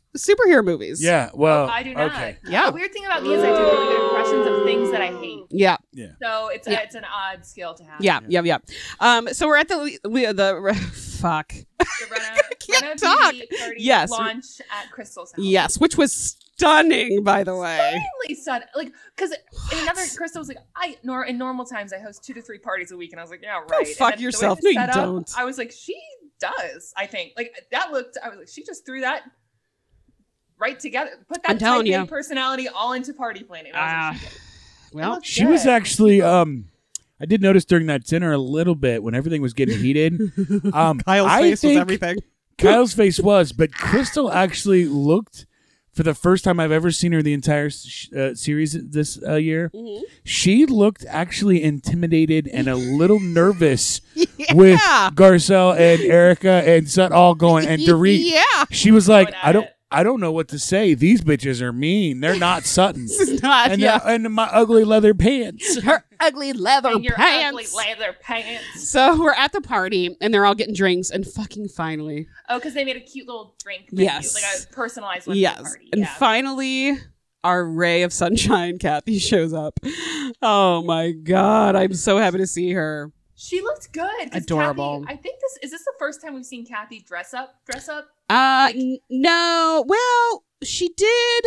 superhero movies. Yeah, well, I do not. okay. Yeah. The weird thing about me is I do really good impressions of things that I hate. Yeah. Yeah. So it's Yeah. a, it's an odd skill to have. Yeah, yeah, yeah. Um, so we're at the the, the fuck. The Rena, Rena talk. Beauty Party Yes. launch at Crystal's house. Yes, which was stunning, by the way. Finally, son. Like, because in another, Crystal was like, I nor in normal times I host two to three parties a week, and I was like, yeah, right. And fuck then the way yourself. it No, was you set up, don't. I was like, she does. I think like that looked. I was like, she just threw that right together. Put that I'm telling type A you. personality all into party planning. I was Ah, like, she did. well, looked She was good. actually um I did notice during that dinner a little bit when everything was getting heated. Um Kyle's I face was think everything. Kyle's face was, but Crystal actually looked for the first time I've ever seen her the entire sh- uh, series this uh, year. Mm-hmm. She looked actually intimidated and a little nervous Yeah. with Garcelle and Erica and Sut all going and Dorit. Yeah. She was like, Going at I don't it. I don't know what to say. These bitches are mean. They're not Suttons. This is not. and, yeah. the- and my ugly leather pants. Her ugly leather And your pants. ugly leather pants. So we're at the party and they're all getting drinks and fucking finally, Oh, because they made a cute little drink menu, Yes. like a personalized one for yes, the party. and yeah. finally, our ray of sunshine, Kathy, shows up. Oh my god, I'm so happy to see her. She looked good. 'cause Adorable. Kathy, I think this is this the first time we've seen Kathy dress up. Dress up. Uh, n- no, well, she did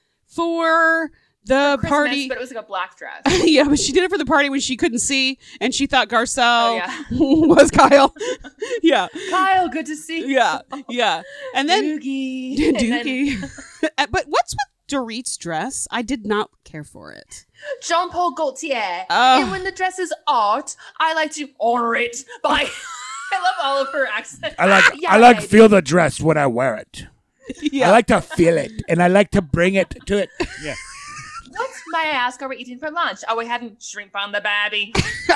for the Christmas, party. but it was like a black dress. Yeah, but she did it for the party when she couldn't see and she thought Garcelle Oh, yeah. was Kyle. Yeah. Kyle, good to see you. Yeah. Yeah. And then Doogie. And then Dookie. Uh, but what's with Dorit's dress? I did not care for it. Jean Paul Gaultier. Oh. And when the dress is art, I like to honor it by. I love all of her accents. I like Yeah, I like baby. feel the dress when I wear it. Yeah. I like to feel it and I like to bring it to it. Yeah. What, may I ask, are we eating for lunch? Are we having shrimp on the babby?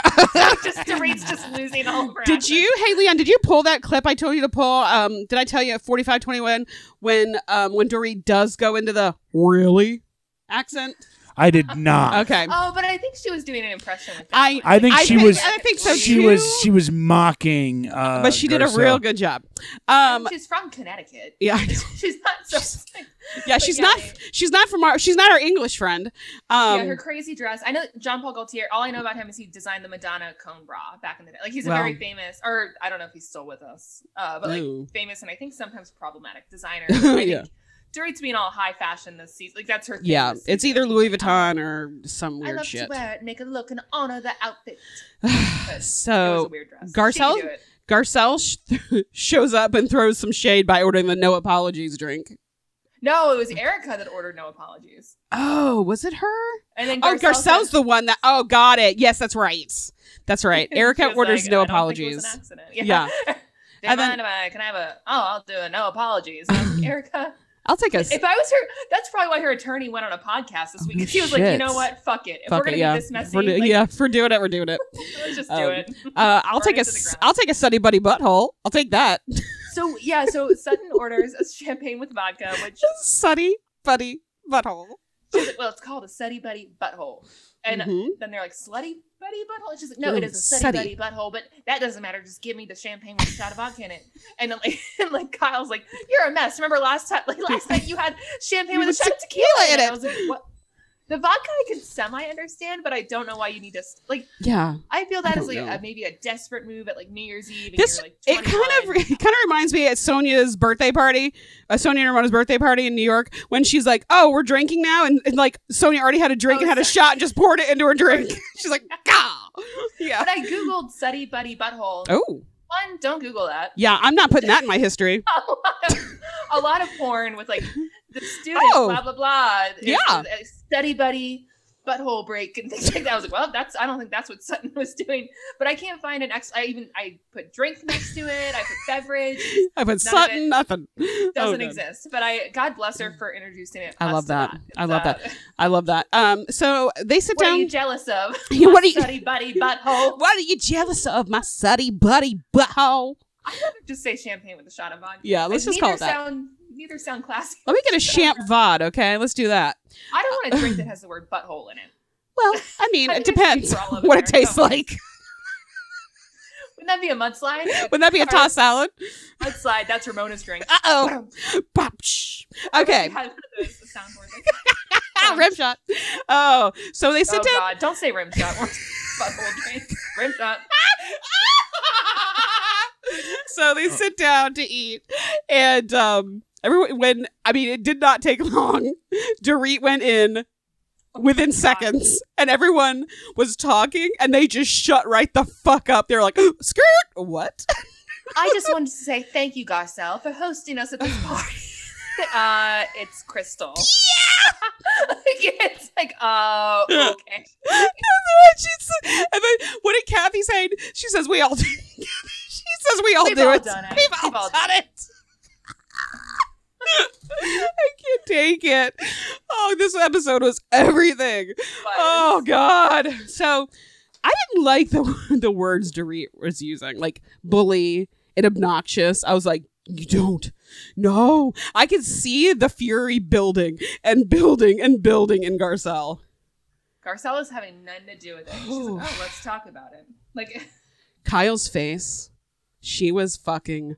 just Dorit's just losing all of her Did accents. you, hey Leon, did you pull that clip I told you to pull? Um, did I tell you at forty-five twenty-one when um when Dorit does go into the really accent? I did not. Okay. Oh, but I think she was doing an impression with that I- one. I think I she think- was I think so, she too. was she was mocking uh But she did a Garcelle. real good job. Um She's from Connecticut. yeah. She's not so. Yeah, But she's yeah, not they- she's not from our she's not our English friend. Um yeah, her crazy dress. I know Jean Paul Gaultier. All I know about him is he designed the Madonna cone bra back in the day. Like he's a Wow. very famous, or I don't know if he's still with us, uh, but like Ooh. famous and I think sometimes problematic designer. I think Yeah. Dorit's being all high fashion this season. Like that's her thing. Yeah, this it's season. either Louis Vuitton or some I weird love shit. to wear it, make it look and honor the outfit. But it was So a weird dress. She Garcelle could do it. Garcelle sh- shows up and throws some shade by ordering the no apologies drink. No, it was Erica that ordered no apologies. Oh, was it her? And then Oh, Garcelle Garcelle's said- the one that. Oh, got it. Yes, that's right. That's right. She Erica was orders like, no "I don't think it was apologies. an accident." Yeah. Do you And then- mind if I can I have a? Oh, I'll do a no apologies. And I was like, Erica. I'll take a. If I was her, that's probably why her attorney went on a podcast this week. 'Cause he was like, you shit. know what? Fuck it. If Fuck we're gonna it, yeah. be this messy, We're do- like, yeah, if we're doing it, we're doing it. let's just do Um, it. Uh, I'll Burn take a. it to the s- ground. I'll take a Sunny Buddy butthole. I'll take that. So yeah, so Sutton orders a champagne with vodka, which Sunny Buddy butthole. she's like, well, it's called a Sutty Buddy Butthole. And Mhm. then they're like, Slutty Buddy Butthole? She's like, no, Ooh, it is a Sutty Sutty. Buddy Butthole, but that doesn't matter. Just give me the champagne with a shot of vodka in it. And then, like, and like Kyle's like, you're a mess. Remember last time, like last night you had champagne with a shot of tequila in it. I was like, what? The vodka I can semi understand, but I don't know why you need to st- like. Yeah. I feel I that is don't like know. a, maybe a desperate move at like New Year's Eve. And This you're, like, it kind of twenty-one. it kind of reminds me at Sonia's birthday party, uh, Sonia and Ramona's birthday party in New York, when she's like, "Oh, we're drinking now," and, and like Sonia already had a drink Oh, and had a sorry. shot and just poured it into her drink. She's like, "Gah!" Yeah. But I googled Sutty Buddy Butthole. Oh. One, don't Google that. Yeah, I'm not putting that in my history. a, lot of, a lot of porn with like the students, Oh. blah blah blah. It's Yeah. a Study Buddy butthole break and things like that. I was like, well, that's I don't think that's what Sutton was doing. But I can't find an ex. I even I put drink next to it. I put beverage. I put None of Sutton, it nothing. Doesn't Oh, God. exist. But I God bless her for introducing it. I us love to that. It's, I love uh, that. I love that. Um, so they sit What down. are you jealous of? What are you- Study Buddy Butthole? What are you jealous of, my Sutty Buddy butthole? I'm gonna just say champagne with a shot of vodka. Yeah, let's And just call neither it that. Sound, neither sound classy. Let me get a champ vod, okay? Let's do that. I don't want a drink that has the word butthole in it. Well, I mean, I it think I speak depends for all of what it America. tastes like. Wouldn't that be a mudslide? Wouldn't that be a toss salad? Mudslide. That's Ramona's drink. Uh oh. Okay. I had one of those soundboards. Like, rim shot. Oh, so they sit oh down. God, don't say rim shot. Butthole drain. Rim shot. So they sit down to eat, and um, everyone. When I mean, it did not take long. Dorit went in within seconds, and everyone was talking, and they just shut right the fuck up. They're like, "Skirt, what?" I just wanted to say thank you, Garcelle, for hosting us at this party. uh, it's Crystal. Yeah. Like, it's like, oh, okay. That's what she said. And then what did Kathy say? She says we all do. She says we all We've do all it. done it. We've all, We've all done, done it. I can't take it. Oh, this episode was everything. But, Oh God. So I didn't like the the words Dorit was using, like bully and obnoxious. I was like, you don't. No. I could see the fury building and building and building in Garcelle. Garcelle is having nothing to do with it. She's like, oh, let's talk about it. Like, Kyle's face, she was fucking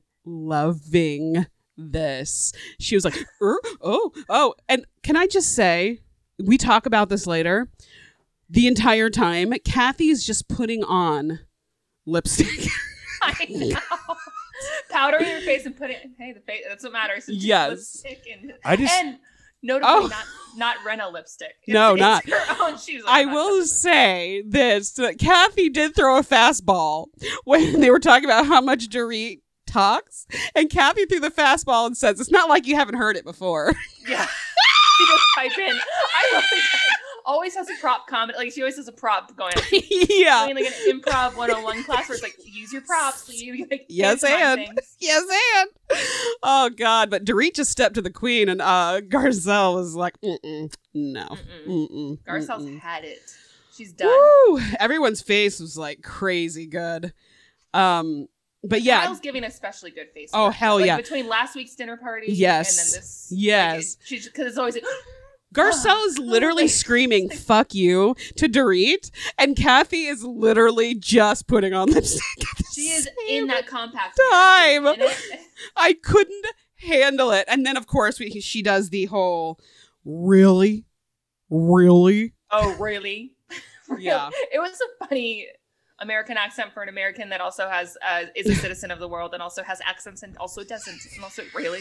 loving this. She was like, er, oh, oh. And can I just say, we talk about this later. The entire time, Kathy's just putting on lipstick. I know. Powdering your face and putting, hey, the face, that's what matters. It's just Yes. lipstick and, I just- and notably Oh. not, not Rena lipstick. It's, No, it's not. her own. She was like, I I'm not will touching this. say this, that Kathy did throw a fastball when they were talking about how much Dorit talks. And Kathy threw the fastball and says, it's not like you haven't heard it before. Yeah. She just pipe in. I love it. Always has a prop comment. Like, she always has a prop going on. Yeah. I mean, like an improv one oh one class where it's like, use your props. You, like, Yes, pantomime and. things. Yes, and. Oh, God. But Dorit just stepped to the queen, and uh, Garcelle was like, mm-mm, no. Mm-mm. Mm-mm, Garcelle's mm-mm. had it. She's done. Woo! Everyone's face was like crazy good. Um, But yeah. Kyle's giving a especially good face. Oh, work. hell Like, yeah. between last week's dinner party Yes. and then this. Yes. Like, she's because it's always like, Garcelle is literally screaming, fuck you, to Dorit, and Kathy is literally just putting on lipstick. she is in that compact time. mirror. She's in it. I couldn't handle it. And then, of course, we, she does the whole, really? Really? Oh, really? Yeah. It was a funny American accent for an American that also has uh, is a citizen of the world and also has accents and also doesn't. And also, really?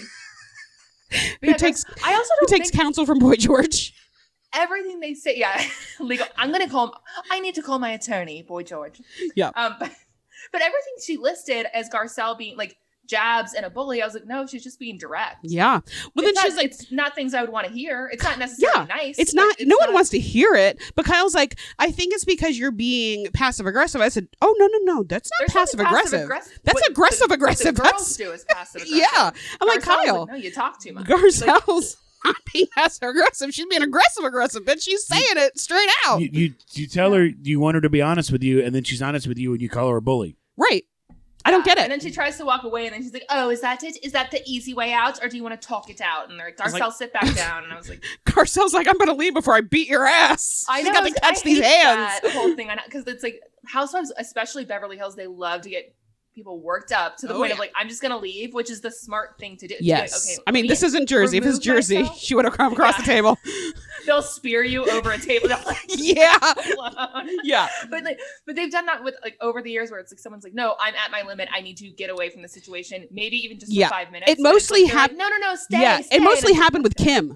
Who Yeah, takes, I also who don't takes think counsel from Boy George? everything they say. Yeah, legal. I'm gonna call. Him, I need to call my attorney, Boy George. Yeah. Um, but, but everything she listed as Garcelle being like jabs and a bully, I was like, no, she's just being direct. Yeah. Well, then It's she's not- like, it's not things I would want to hear. It's not necessarily yeah, nice. it's Like, not, no one wants to hear it. But Kyle's like, I think it's because you're being passive aggressive. I said, oh, no, no, no. That's not There's passive nothing aggressive. passive-aggressive. That's What aggressive the- aggressive. What the girls That's, do is passive aggressive. yeah. I'm like, Garcelle's Kyle, no, you talk too much. Garcelle's not being passive aggressive. She's being aggressive aggressive, but she's saying it straight out. You, you you tell her you want her to be honest with you, and then she's honest with you, and you call her a bully. Right. I don't get it. And then she tries to walk away, and then she's like, "Oh, is that it? Is that the easy way out, or do you want to talk it out?" And they're like, I was "Garcelle, like- sit back down." And I was like, Garcelle's like, I'm going to leave before I beat your ass. "I She's know, got to it's- catch I these hate hands. That whole thing, because it's like Housewives, especially Beverly Hills, they love to get people worked up to the Oh, point yeah. of like, I'm just gonna leave, which is the smart thing to do. To be Yes. like, okay, I mean, let this me isn't Jersey. If it's remove Jersey, myself. she would have come across Yeah. the table. They'll spear you over a table. They'll, like, Yeah. alone. Yeah. But like, but they've done that with like over the years where it's like someone's like, no, I'm at my limit. I need to get away from the situation. Maybe even just Yeah. for five minutes. It And it's mostly like, they're like, hap- No, no, no, stay. yeah. stay. It And mostly it's like, happened with Kim.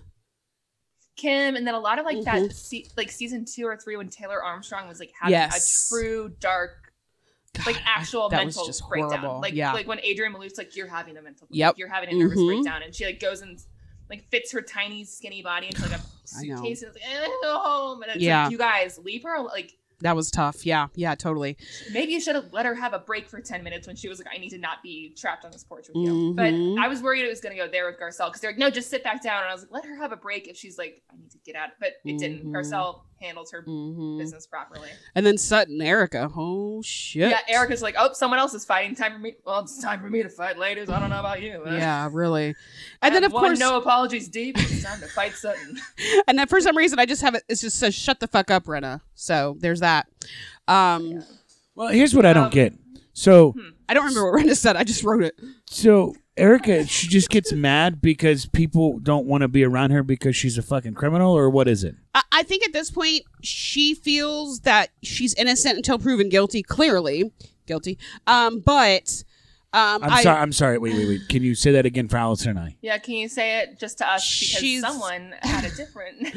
Kim, and then a lot of like Mhm. that, se- like season two or three when Taylor Armstrong was like having Yes. a true dark, like actual that was mental just breakdown. horrible. Like Yeah. like when Adrienne Malouf's like, you're having a mental, Yep. like, you're having a nervous Mhm. breakdown, and she like goes and like fits her tiny skinny body into like a I know. suitcase, and it's like, eh, go home, and it's Yeah. like, you guys leave her, like. That was tough. Yeah. Yeah, totally. Maybe you should have let her have a break for ten minutes when she was like, I need to not be trapped on this porch with you. Mhm. But I was worried it was going to go there with Garcelle because they're like, no, just sit back down. And I was like, let her have a break if she's like, I need to get out. But it didn't. Mhm. Garcelle handles her Mhm. business properly. And then Sutton, Erica. Oh, shit. Yeah, Erica's like, oh, someone else is fighting. Time for me. Well, it's time for me to fight, ladies. I don't know about you. Yeah, really. I And then, have of one course, no apologies deep. It's time to fight Sutton. and then for some reason, I just have it. It just says, shut the fuck up, Renna. So there's that. Um, Well, here's what I don't Um, get. So, I don't remember what Renna said. I just wrote it. so Erica, she just gets mad because people don't want to be around her because she's a fucking criminal, or what is it? I, I think at this point she feels that she's innocent until proven guilty. Clearly guilty. Um, but um, I'm I, sorry. I'm sorry. Wait, wait, wait. Can you say that again for Allison and I? Yeah, can you say it just to us because She's- someone had a different.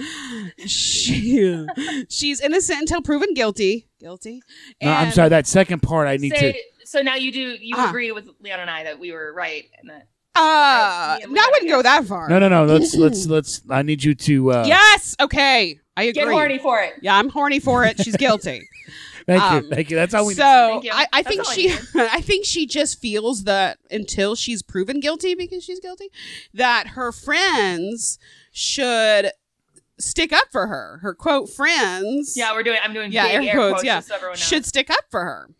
she, she's innocent until proven guilty. Guilty. No, I'm And- sorry. That second part, I need Say, to. so now you do you Ah. agree with Leon and I that we were right and that Uh, me and no, I Leon, wouldn't I go that far. No, no, no. Let's let's let's. I need you to. Uh, Yes. Okay. I agree. get horny for it. Yeah, I'm horny for it. She's guilty. Thank Um, you. Thank you. That's all we. So Thank you. I, I That's think all I she, needed. I think she just feels that until she's proven guilty, because she's guilty, that her friends should stick up for her. Her quote friends, Yeah, we're doing. I'm doing yeah, big air quotes, quotes yeah, just so everyone knows. should stick up for her.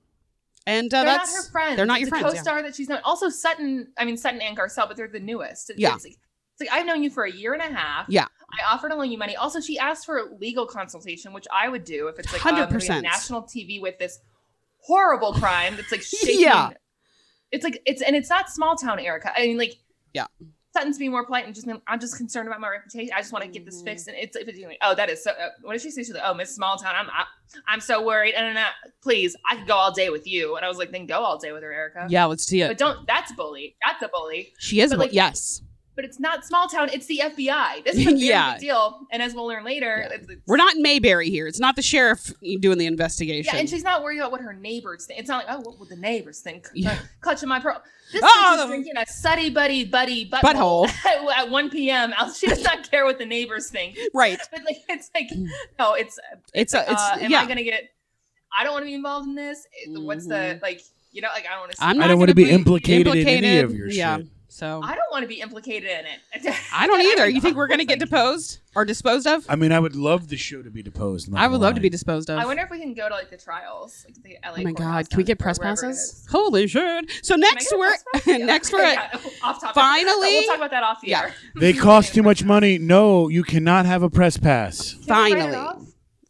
And uh, They're that's not her friends. They're not it's your a friends. yeah. co-star that she's not. Also, Sutton. I mean, Sutton and Garcelle, but they're the newest. It's, Yeah. It's like, it's like I've known you for a year and a half. Yeah. I offered to loan you money. Also, she asked for legal consultation, which I would do if it's like one hundred um, maybe percent. national T V with this horrible crime that's like shaking. Yeah. It's like it's and it's not small town Erica. I mean, like Yeah. Sutton's being more polite and just I'm just concerned about my reputation. I just want to get this fixed. And it's if it's like, oh, that is so. Uh, what did she say? She's like, oh, Miss Small Town. I'm I, I'm so worried. And uh, please, I could go all day with you. And I was like, then go all day with her, Erica. Yeah, let's see But it. don't. That's bully. That's a bully. She is, but, a- like, yes. But it's not small town. It's the F B I. This is a very Yeah. big deal. And as we'll learn later, it's, it's- We're not in Mayberry here. It's not the sheriff doing the investigation. yeah, and she's not worried about what her neighbors think. It's not like, oh, what would the neighbors think? Yeah. Uh, clutching my pearl. This Oh, bitch is the- drinking a suddy buddy buddy Butthole. butthole at one p.m. She does not care what the neighbors think. Right. But like, it's like, no, it's It's a- it's- uh, am yeah. I gonna get? I don't want to be involved in this. It- What's the like? You know, like I don't want to. I'm I not don't want to gonna be implicated, in any implicated. of your Yeah. shit. So I don't want to be implicated in it. I don't either. You think we're gonna get deposed or disposed of? I mean, I would love the show to be deposed. I'm not I would gonna love to lie. be disposed of. I wonder if we can go to like the trials, like the L A. Oh my courthouse god, can we down get there, press wherever it passes? is. Holy shit. So Can I next get a we're press pass? Yeah. next we're Yeah, off topic. finally We'll talk about that off the Yeah. air. They cost too much money. No, you cannot have a press pass. Can we write it finally off?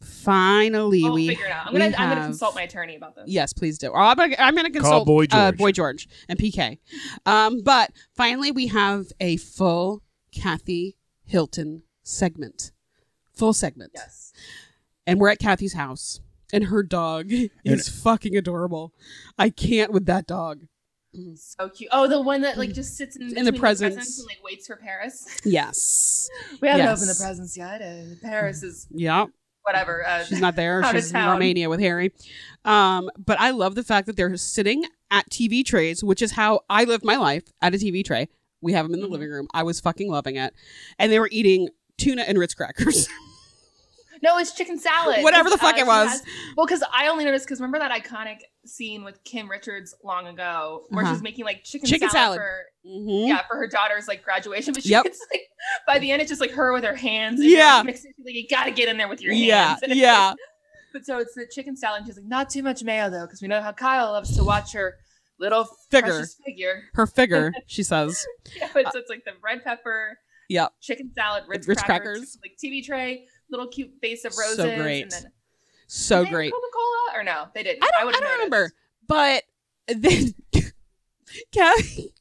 finally I'll we figure it out. I'm we gonna I'm gonna have- consult my attorney about this. Yes, please do. Or I'm gonna, I'm gonna consult Boy Uh, George. Boy George and P K. Um, but finally, we have a full Kathy Hilton segment, full segment. Yes. And we're at Kathy's house, and her dog is fucking adorable. I can't with that dog. So cute. Oh, the one that like just sits in, In the between presents. and like waits for Paris. Yes, We haven't Yes. opened the presents yet. Uh, Paris is yeah. whatever. Uh, She's not there. out of She's in town. Romania with Harry. Um, but I love the fact that they're sitting at T V trays, which is how I live my life, at a T V tray. We have them in the Mm-hmm. living room. I was fucking loving it. And they were eating tuna and Ritz crackers. No, it's chicken salad. Whatever the 'Cause, fuck it she was. has- well, because I only noticed because remember that iconic scene with Kim Richards long ago where Uh-huh. she's making like chicken, Chicken salad, salad. for Mhm. yeah for her daughter's like graduation. But she Yep. gets like by the end it's just like her with her hands. And Yeah. like, mixing- she's like you got to get in there with your Yeah, hands. And it's yeah. like- but so it's the chicken salad. And she's like not too much mayo though because we know how Kyle loves to watch her little Figure. precious figure. Her figure, she says. Yeah, but so it's like the red pepper. Yep. Chicken salad, Ritz, Ritz crackers, crackers. like T V tray, little cute vase of roses, So great. and then So did they have great. Coca-Cola or no? They didn't. I don't, I would've don't noticed. remember. But then, Kathy,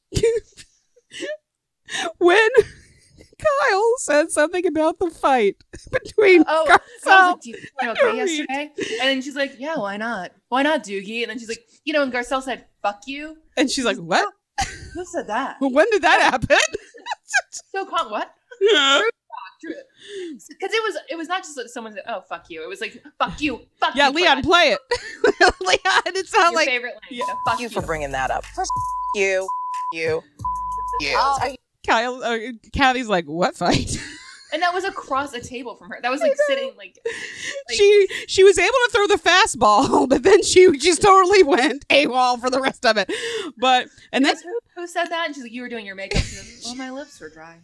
when Kyle said something about the fight between Oh, so I was Garcelle like, "Do you feel and okay Reed." yesterday?" And then she's like, "Yeah, why not? Why not, Doogie?" And then she's like, "You know," and Garcelle said, "Fuck you." And she's like, what? Who said that? When did that happen? So calm. What? True talk. True. Because it was it was not just like someone said, "Oh, fuck you." It was like, "Fuck you." Fuck Yeah, you. for Leon, that." play it. Leon, it's not Your like favorite line. Yeah. Yeah. Fuck Thank you for bringing that up. First, you, you, you. Oh. Kyle. Uh, Kathy's like, what fight? And that was across a table from her. That was like sitting like, like she she was able to throw the fastball, but then she just totally went AWOL for the rest of it. But and then who, who said that? And she's like, "You were doing your makeup." She goes, "Well, my lips were dry."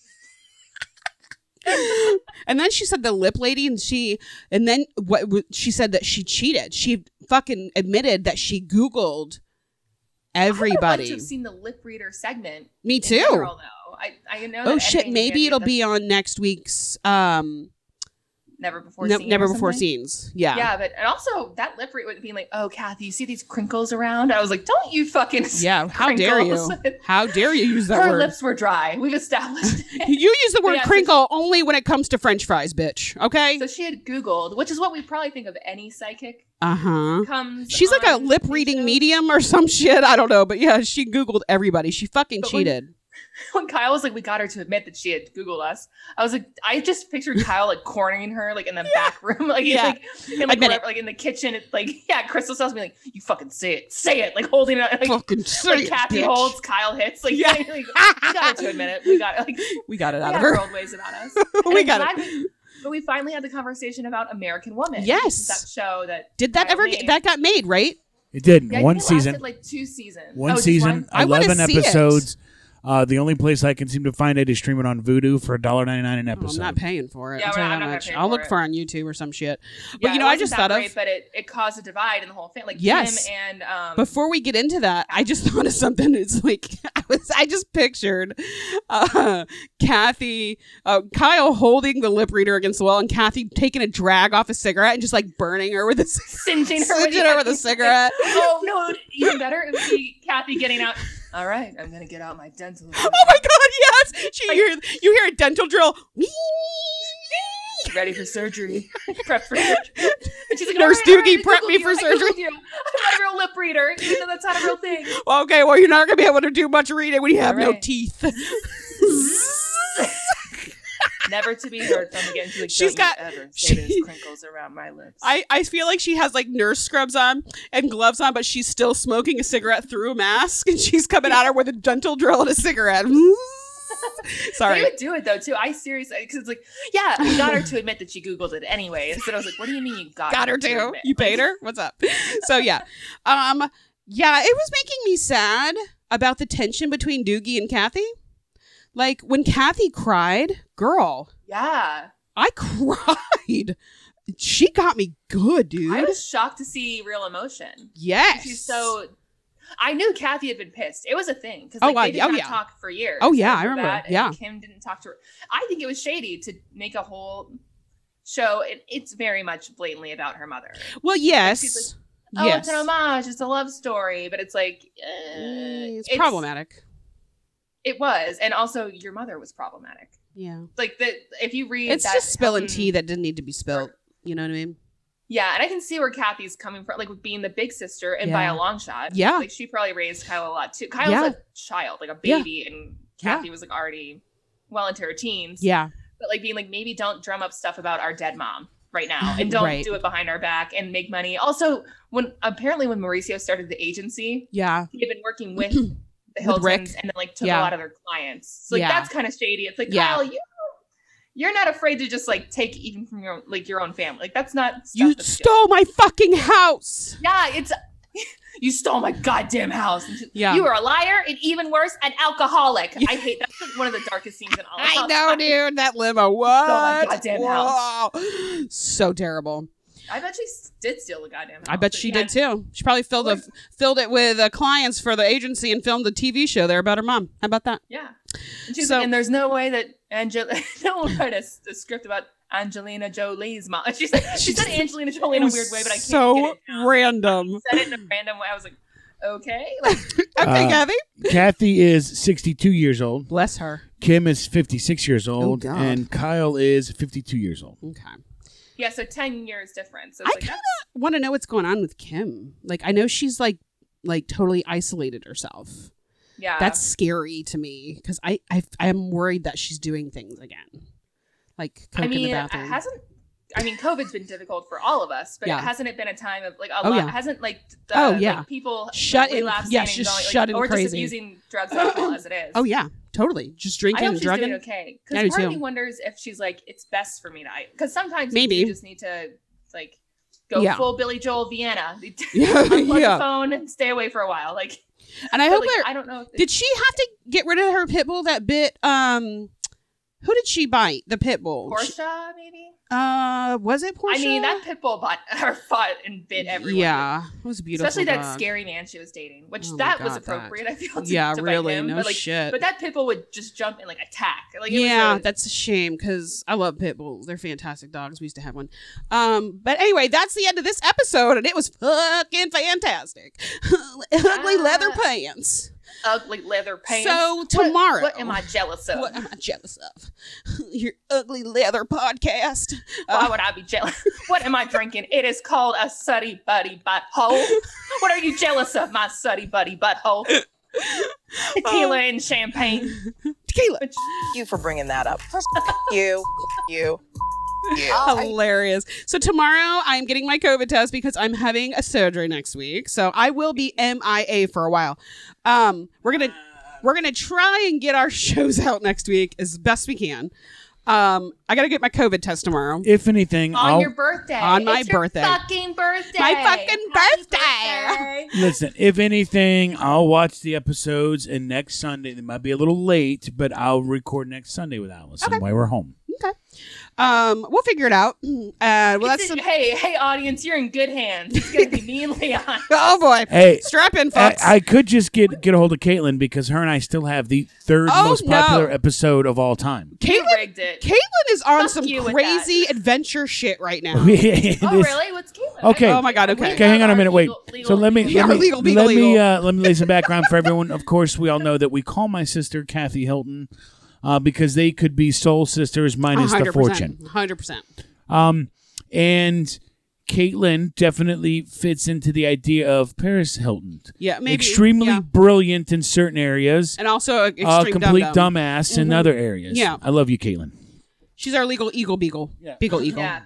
and then she said the lip lady, and she and then what w- she said that she cheated. She fucking admitted that she Googled I would everybody. like to have seen the lip reader segment. Me in too. general, though. I, I know. Oh that shit! editing Maybe is- it'll be on next week's um never before Ne- seen. never or before something. scenes. Yeah. Yeah, but and also that lip read would being like, oh, Kathy, you see these crinkles around? I was like, don't you fucking Yeah. How dare you? crinkles. How dare you use that Her word? lips were dry. We've established it. You use the word Yeah, so- crinkle only when it comes to French fries, bitch. Okay. So she had Googled, which is what we probably think of any psychic. Uh huh. Comes She's like a on lip these reading shows. medium or some shit. I don't know, but yeah, she Googled everybody. She fucking But when- cheated. When Kyle was like, we got her to admit that she had Googled us. I was like, I just pictured Kyle like cornering her like in the back room, like Yeah. like in like, Admit it. wherever, like in the kitchen. It's like, yeah, Crystal tells me like, you fucking say it, say it, like holding it, like, Fucking say like it, Kathy bitch. holds, Kyle hits, like Yeah. yeah, like, we got her to admit it. We got it, like We got it we out got of her. our old ways about us. We And I'm got it. glad we- But we finally had the conversation about American Woman. Yes. which is that show that Did that Kyle ever made. get, that got made, right? It did. Yeah, I one think it season. lasted, like two seasons. One Oh, just season, one? I wanna eleven see it. episodes. Uh, the only place I can seem to find it is streaming on Vudu for one dollar ninety-nine an Oh, episode. I'm not paying for it. Yeah, I'll we're tell you not- how I'm not gonna much. pay I'll for look it. for it on YouTube or some shit. But Yeah, you know, it I wasn't just that thought great, of but it, it caused a divide in the whole family. Like Yes. Kim and um, before we get into that, I just thought of something. It's like I was, I just pictured uh, Kathy, uh, Kyle holding the lip reader against the wall, and Kathy taking a drag off a cigarette and just like burning her with a singeing her, singeing her with a cigarette. Oh no! Even better, it would be Kathy getting out. All right, I'm gonna get out my dental. Oh my god, yes! She hear you hear a dental drill. Ready for surgery. Prep for surgery. And she's like, Nurse all right, all Doogie, right, I prep Googled me you, for I surgery. Googled you. I'm not a real lip reader, even though that's not a real thing. Well, okay, well you're not gonna be able to do much reading when you have All no right. teeth. Never to be heard from again. She's like, She's don't got- you ever say she- there's crinkles around my lips. I, I feel like she has like nurse scrubs on and gloves on, but she's still smoking a cigarette through a mask, and she's coming at her with a dental drill and a cigarette. Sorry. They would do it though too. I seriously, because it's like, yeah, we got her to admit that she Googled it anyway. So I was like, what do you mean you got, Got her to too. admit? You paid her? What's up? So yeah. Um yeah, it was making me sad about the tension between Doogie and Kathy. Like when Kathy cried, girl, Yeah. I cried. She got me good, dude. I was shocked to see real emotion. Yes. She's so. I knew Kathy had been pissed. It was a thing because Oh, like, wow. they did Oh, not yeah. talk for years. Oh, yeah, I over remember. that, and Yeah. Kim didn't talk to her. I think it was shady to make a whole show. It, it's very much blatantly about her mother. Well, yes. She's Oh, yes. it's an homage. It's a love story, but it's like uh, Mm, it's, problematic. It was, and also your mother was problematic. Yeah. Like that. If you read, It's that just spilling Hilton- tea that didn't need to be spilled. You know what I mean? Yeah, and I can see where Kathy's coming from, like with being the big sister, and Yeah. by a long shot. Yeah. like she probably raised Kyle a lot too. Kyle Yeah. was a child, like a Yeah. baby, and Yeah. Kathy was like already well into her teens. Yeah. but like being like, maybe don't drum up stuff about our dead mom right now, and don't Right. do it behind our back and make money. Also, when apparently when Mauricio started the agency, Yeah. he had been working with the Hiltons Rick. and then like took Yeah. a lot of their clients. So like Yeah. that's kind of shady. It's like, Yeah. Kyle, you you're not afraid to just like take even from your like your own family. Like that's not stuff You that's stole my fucking house. yeah, it's you stole my goddamn house. And she- Yeah. You are a liar, and even worse, an alcoholic. I hate that's like one of the darkest scenes in all of I House. know, dude. That limo. What? Stole my goddamn Wow. So terrible. I bet she s- did steal the goddamn house. I bet but she yeah, did too. She probably filled a, filled it with uh, clients for the agency and filmed a T V show there about her mom. How about that? Yeah. And she's So- like, and there's no way that Angela no one wrote a, a script about Angelina Jolie's mom. She said she said Angelina Jolie in a weird way, but I can't so get it. random. Said it in a random way. I was like, okay. Like, Okay, Uh, Kathy. Kathy is sixty-two years old. Bless her. Kim is fifty-six years old. God. And Kyle is fifty-two years old. Okay. yeah, so ten years difference. So I it's like, kind of want to know what's going on with Kim. Like, I know she's like, like totally isolated herself. yeah. That's scary to me because I, I, I'm worried that she's doing things again, like coke I mean, in the it bathroom. hasn't. I mean, COVID's been difficult for all of us, but Yeah. it hasn't it been a time of like a Oh, lot? yeah. Hasn't like the, Oh, yeah. like, people Shut in- relapsing yeah, and just going, like, shut in or crazy. just abusing drugs and alcohol as it is. Oh yeah, totally. Just I drinking hope and she's drugging. doing okay. I do Because part of too. me wonders if she's like, it's best for me to, because sometimes Maybe. you just need to like go Yeah. full Billy Joel Vienna, Yeah, unplug yeah. the phone, and stay away for a while. Like, And I but, hope like, her- I don't know. If Did she have to get rid of her pit bull that bit um Who did she bite? The pit bull. She- Portia, maybe? uh, was it Portia? I mean, that pit bull bought, or fought and bit everyone. Yeah, it was a beautiful. Especially that dog. scary man she was dating, which Oh my that was God, appropriate, that. I feel, to, Yeah, to really, bite him. no but like, shit. But that pit bull would just jump and like attack. Like, it Yeah, was a, that's a shame because I love pit bulls. They're fantastic dogs. We used to have one. Um, but anyway, that's the end of this episode, and it was fucking fantastic. Ugly Ah. leather pants. ugly leather pants. So tomorrow, What, what am I jealous of? What am I jealous of? Your ugly leather podcast. Why Uh, would I be jealous? What am I drinking? It is called a Suddy Buddy Butthole. What are you jealous of, my Suddy Buddy Butthole? Tequila and champagne. Tequila. Which, you for bringing that up. you, you, you. Hilarious. So tomorrow I'm getting my COVID test because I'm having a surgery next week. So I will be M I A for a while. Um, we're gonna we're gonna try and get our shows out next week as best we can. Um, I gotta get my COVID test tomorrow. If anything, on I'll your birthday. On my It's your birthday. fucking birthday. My fucking Happy birthday. birthday. listen. If anything, I'll watch the episodes, and next Sunday they might be a little late, but I'll record next Sunday with Allison Okay. while we're home. Okay. Um, we'll figure it out. Uh, well, that's It's- some- hey, hey, audience, you're in good hands. It's gonna be me and Leon. oh boy. Hey, Strap in, I, folks. I could just get get a hold of Caitlin because her and I still have the third Oh, most no. popular episode of all time. You Caitlin, rigged it. Caitlin is on Fuck some you with crazy adventure shit right now. It Oh, is- really? What's Caitlin? Okay. Oh my God. Okay. Okay, hang on a minute. Wait. Legal- legal- So let me Yeah, let me legal, legal, let me legal. uh, let me lay some background for everyone. Of course, we all know that we call my sister Kathy Hilton uh, because they could be soul sisters minus the fortune. one hundred percent. Um, and Caitlin definitely fits into the idea of Paris Hilton. Yeah, maybe. Extremely yeah. brilliant in certain areas. And also a extreme Uh, complete dum-dum. dumbass in Mhm. other areas. Yeah. I love you, Caitlin. She's our legal eagle beagle. Yeah. Beagle eagle. Yeah.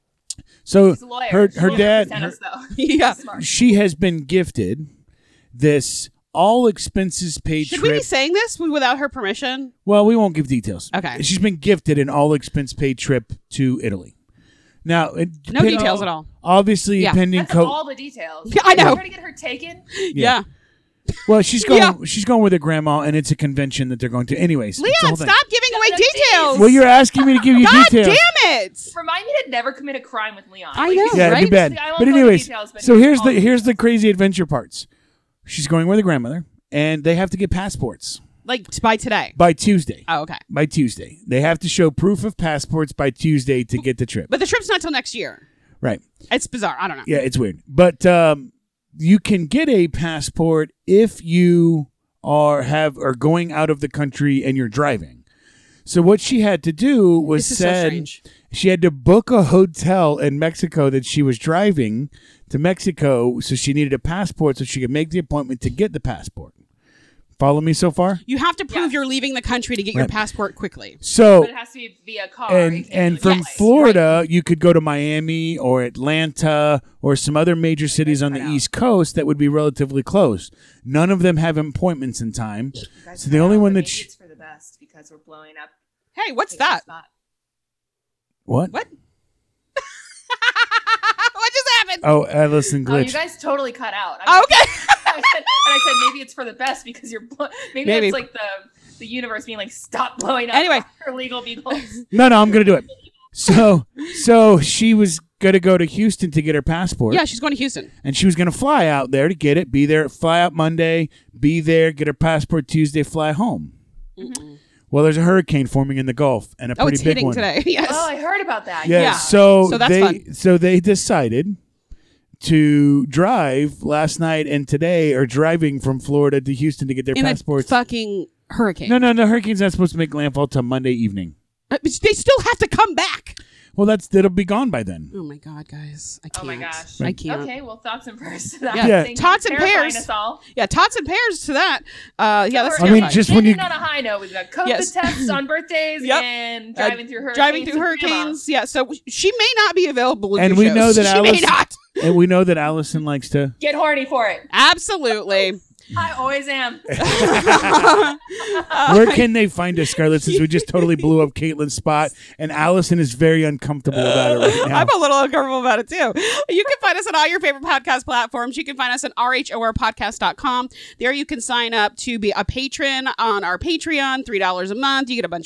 So She's a lawyer. her She'll her never dad present her- us, though. Yeah. Smart. she has been gifted this all expenses paid Should we trip. be saying this without her permission? Well, we won't give details. Okay. She's been gifted an all expense paid trip to Italy. Now, it- No depend- details at all. Obviously, Yeah. pending That's co- all the details. Yeah, I know. Trying to get her taken. Yeah. Well, she's going. Yeah. She's going with her grandma, and it's a convention that they're going to. Anyways, it's the Leon, whole thing. stop giving away No, no, details. Well, you're asking me to give you God details. damn it. Remind me to never commit a crime with Leon. I Like, know, Yeah, it'd be right? bad. I won't But go into anyways, details, but so here's all the the here's the crazy adventure parts. She's going with her grandmother, and they have to get passports Like by today. by Tuesday. Oh, okay. By Tuesday, they have to show proof of passports by Tuesday to get the trip. But the trip's not till next year. Right. It's bizarre. I don't know. Yeah, it's weird. But um, you can get a passport if you are have are going out of the country and you're driving. So what she had to do was This is so said strange. she had to book a hotel in Mexico that she was driving to Mexico, so she needed a passport so she could make the appointment to get the passport. Follow me so far? You have to prove you're leaving the country to get your Right. passport quickly. So But it has to be via car. It and can't and be from like- Florida, you could go to Miami or Atlanta or some other major cities on the East Coast that would be relatively close. None of them have appointments in time. You guys So the cut only out, one but that maybe sh- it's for the best because we're blowing up. Hey, what's Caitlin's that? spot. What? What? What just happened? Oh, Allison Oh, you glitched. guys totally cut out. I Oh, okay. I said, and I said maybe it's for the best because you're blo- maybe, Maybe. it's like the the universe being like stop blowing up Anyway. her legal beagles. no, no, I'm gonna do it. So, so she was gonna go to Houston to get her passport. Yeah, she's going to Houston. And she was gonna fly out there to get it. Be there, fly out Monday. Be there, get her passport Tuesday, fly home. Well, there's a hurricane forming in the Gulf and a Oh, pretty it's big hitting one. today. Yes. Oh, I heard about that. Yeah. Yeah. So, So that's they fun. so they decided to drive last night and today are driving from Florida to Houston to get their In passports. a fucking hurricane. no, no, no. Hurricane's not supposed to make landfall till Monday evening. Uh, but They still have to come back. Well, that's that'll be gone by then. Oh my God, guys. I can't. Oh my gosh. I can't. Okay, well, thoughts and prayers to that. Yeah. Yeah. Thank you Tots for and terrifying pears. us all. Yeah, tots and pears to that. Uh, yeah, that's We're I mean, terrifying. just when you- ending on a high note, we've got COVID Yes. tests on birthdays Yep. and Uh, driving through hurricanes. driving through with grandma. hurricanes. Yeah, so she may not be available. In And your we shows. know that she may Alice- not. And we know that Allison likes to. Get horny for it. Absolutely. I always am. Where can they find us, Scarlett? Since we just totally blew up Caitlin's spot, and Allison is very uncomfortable about it right now. I'm a little uncomfortable about it too. You can find us on all your favorite podcast platforms. You can find us on r h o r podcast dot com. There you can sign up to be a patron on our Patreon, three dollars a month. You get a bunch of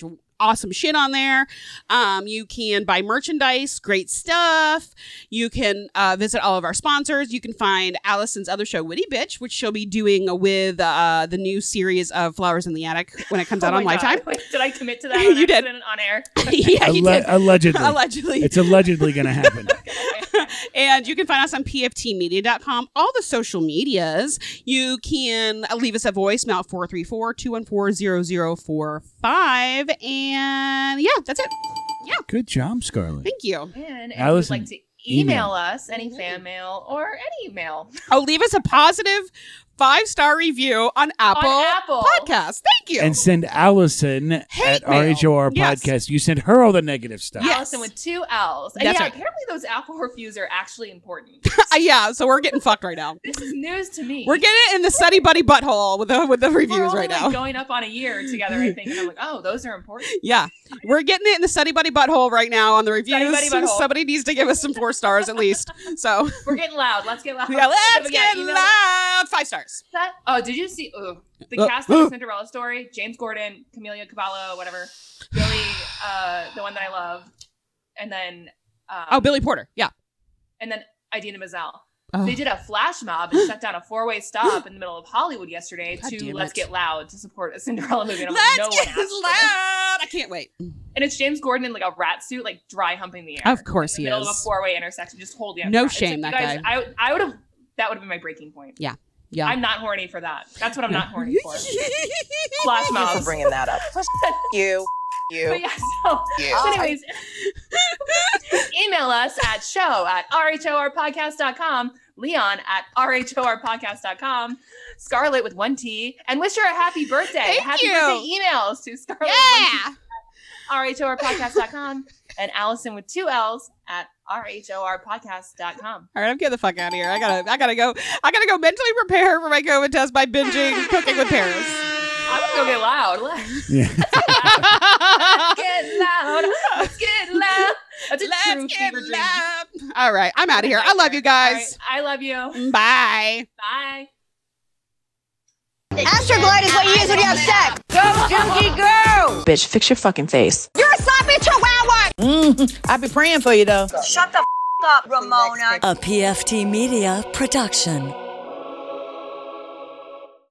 awesome shit on there. Um, you can buy merchandise, great stuff. You can uh, visit all of our sponsors. You can find Allison's other show, Witty Bitch, which she'll be doing with uh, the new series of Flowers in the Attic when it comes Oh out on my Lifetime. God. Wait, did I commit to that? On You did. on air. Yeah, you Alle- did. Allegedly. Allegedly. It's allegedly going to happen. And you can find us on P F T media dot com, all the social medias. You can leave us a voicemail, four three four, two one four, zero zero four five. And yeah, that's it. Yeah. Good job, Scarlett. Thank you. And if Allison, you'd like to email, email. us any fan mail or any email. Oh, leave us a positive five-star review on Apple, On Apple. Podcasts. Thank you. And send Allison at R H O R Yes. Podcast. You send her all the negative stuff. Allison with two L's. And That's yeah, right. apparently those Apple reviews are actually important. Uh, yeah, so we're getting fucked right now. This is news to me. We're getting it in the Study Buddy butthole with the with the We're reviews only, right like, now. going up on a year together, I think. And I'm like, oh, those are important. Yeah, we're getting it in the Study Buddy butthole right now on the reviews. Buddy butthole. Somebody needs to give us some four stars at least. So We're getting loud. Let's get loud. yeah, let's Don't forget, get email- loud. Five stars. That, oh, did you see ugh, the Uh, cast of uh. the Cinderella story? James Gordon, Camelia Cavallo, whatever. Billy, uh, the one that I love, and then um, Oh, Billy Porter. Yeah. and then Idina Menzel. Oh. They did a flash mob and shut down a four-way stop in the middle of Hollywood yesterday God to damn Let's it. Get Loud to support a Cinderella movie. And I'm Let's like, no get one asked for loud. I can't wait. this. And it's James Gordon in like a rat suit, like dry humping the air. Of course in he the middle is. of a four-way intersection, just holding. No up. It's shame, like, that you guys, guy. I, I would have. That would have been my breaking point. Yeah. Yeah. I'm not horny for that. That's what I'm not horny for. Flash Thank you mobs. for bringing that up. you. You. But yeah, so, Yeah. so anyways, email us at show at R H O R podcast dot com, Leon at R H O R podcast dot com, Scarlett with one T, and wish her a happy birthday. Thank happy you. birthday emails to Scarlett Yeah. with one T, R H O R podcast dot com, and Allison with two L's at R H O R podcast dot com. All right, I'm getting the fuck out of here. I gotta, I gotta go. I gotta go mentally prepare for my COVID test by binging Cooking with Paris. I'm gonna go get loud. Let's Yeah. get loud. Let's get loud. That's a Let's true get fever dream. loud. All right, I'm out of here. I love you guys. All right, I love you. Bye. Bye. Astroglide is what you use when you have sex. Go, junkie, go! Bitch, fix your fucking face. You're a sloppy chihuahua! Mm, I be praying for you though. Shut the f up, Ramona. A P F T Media production.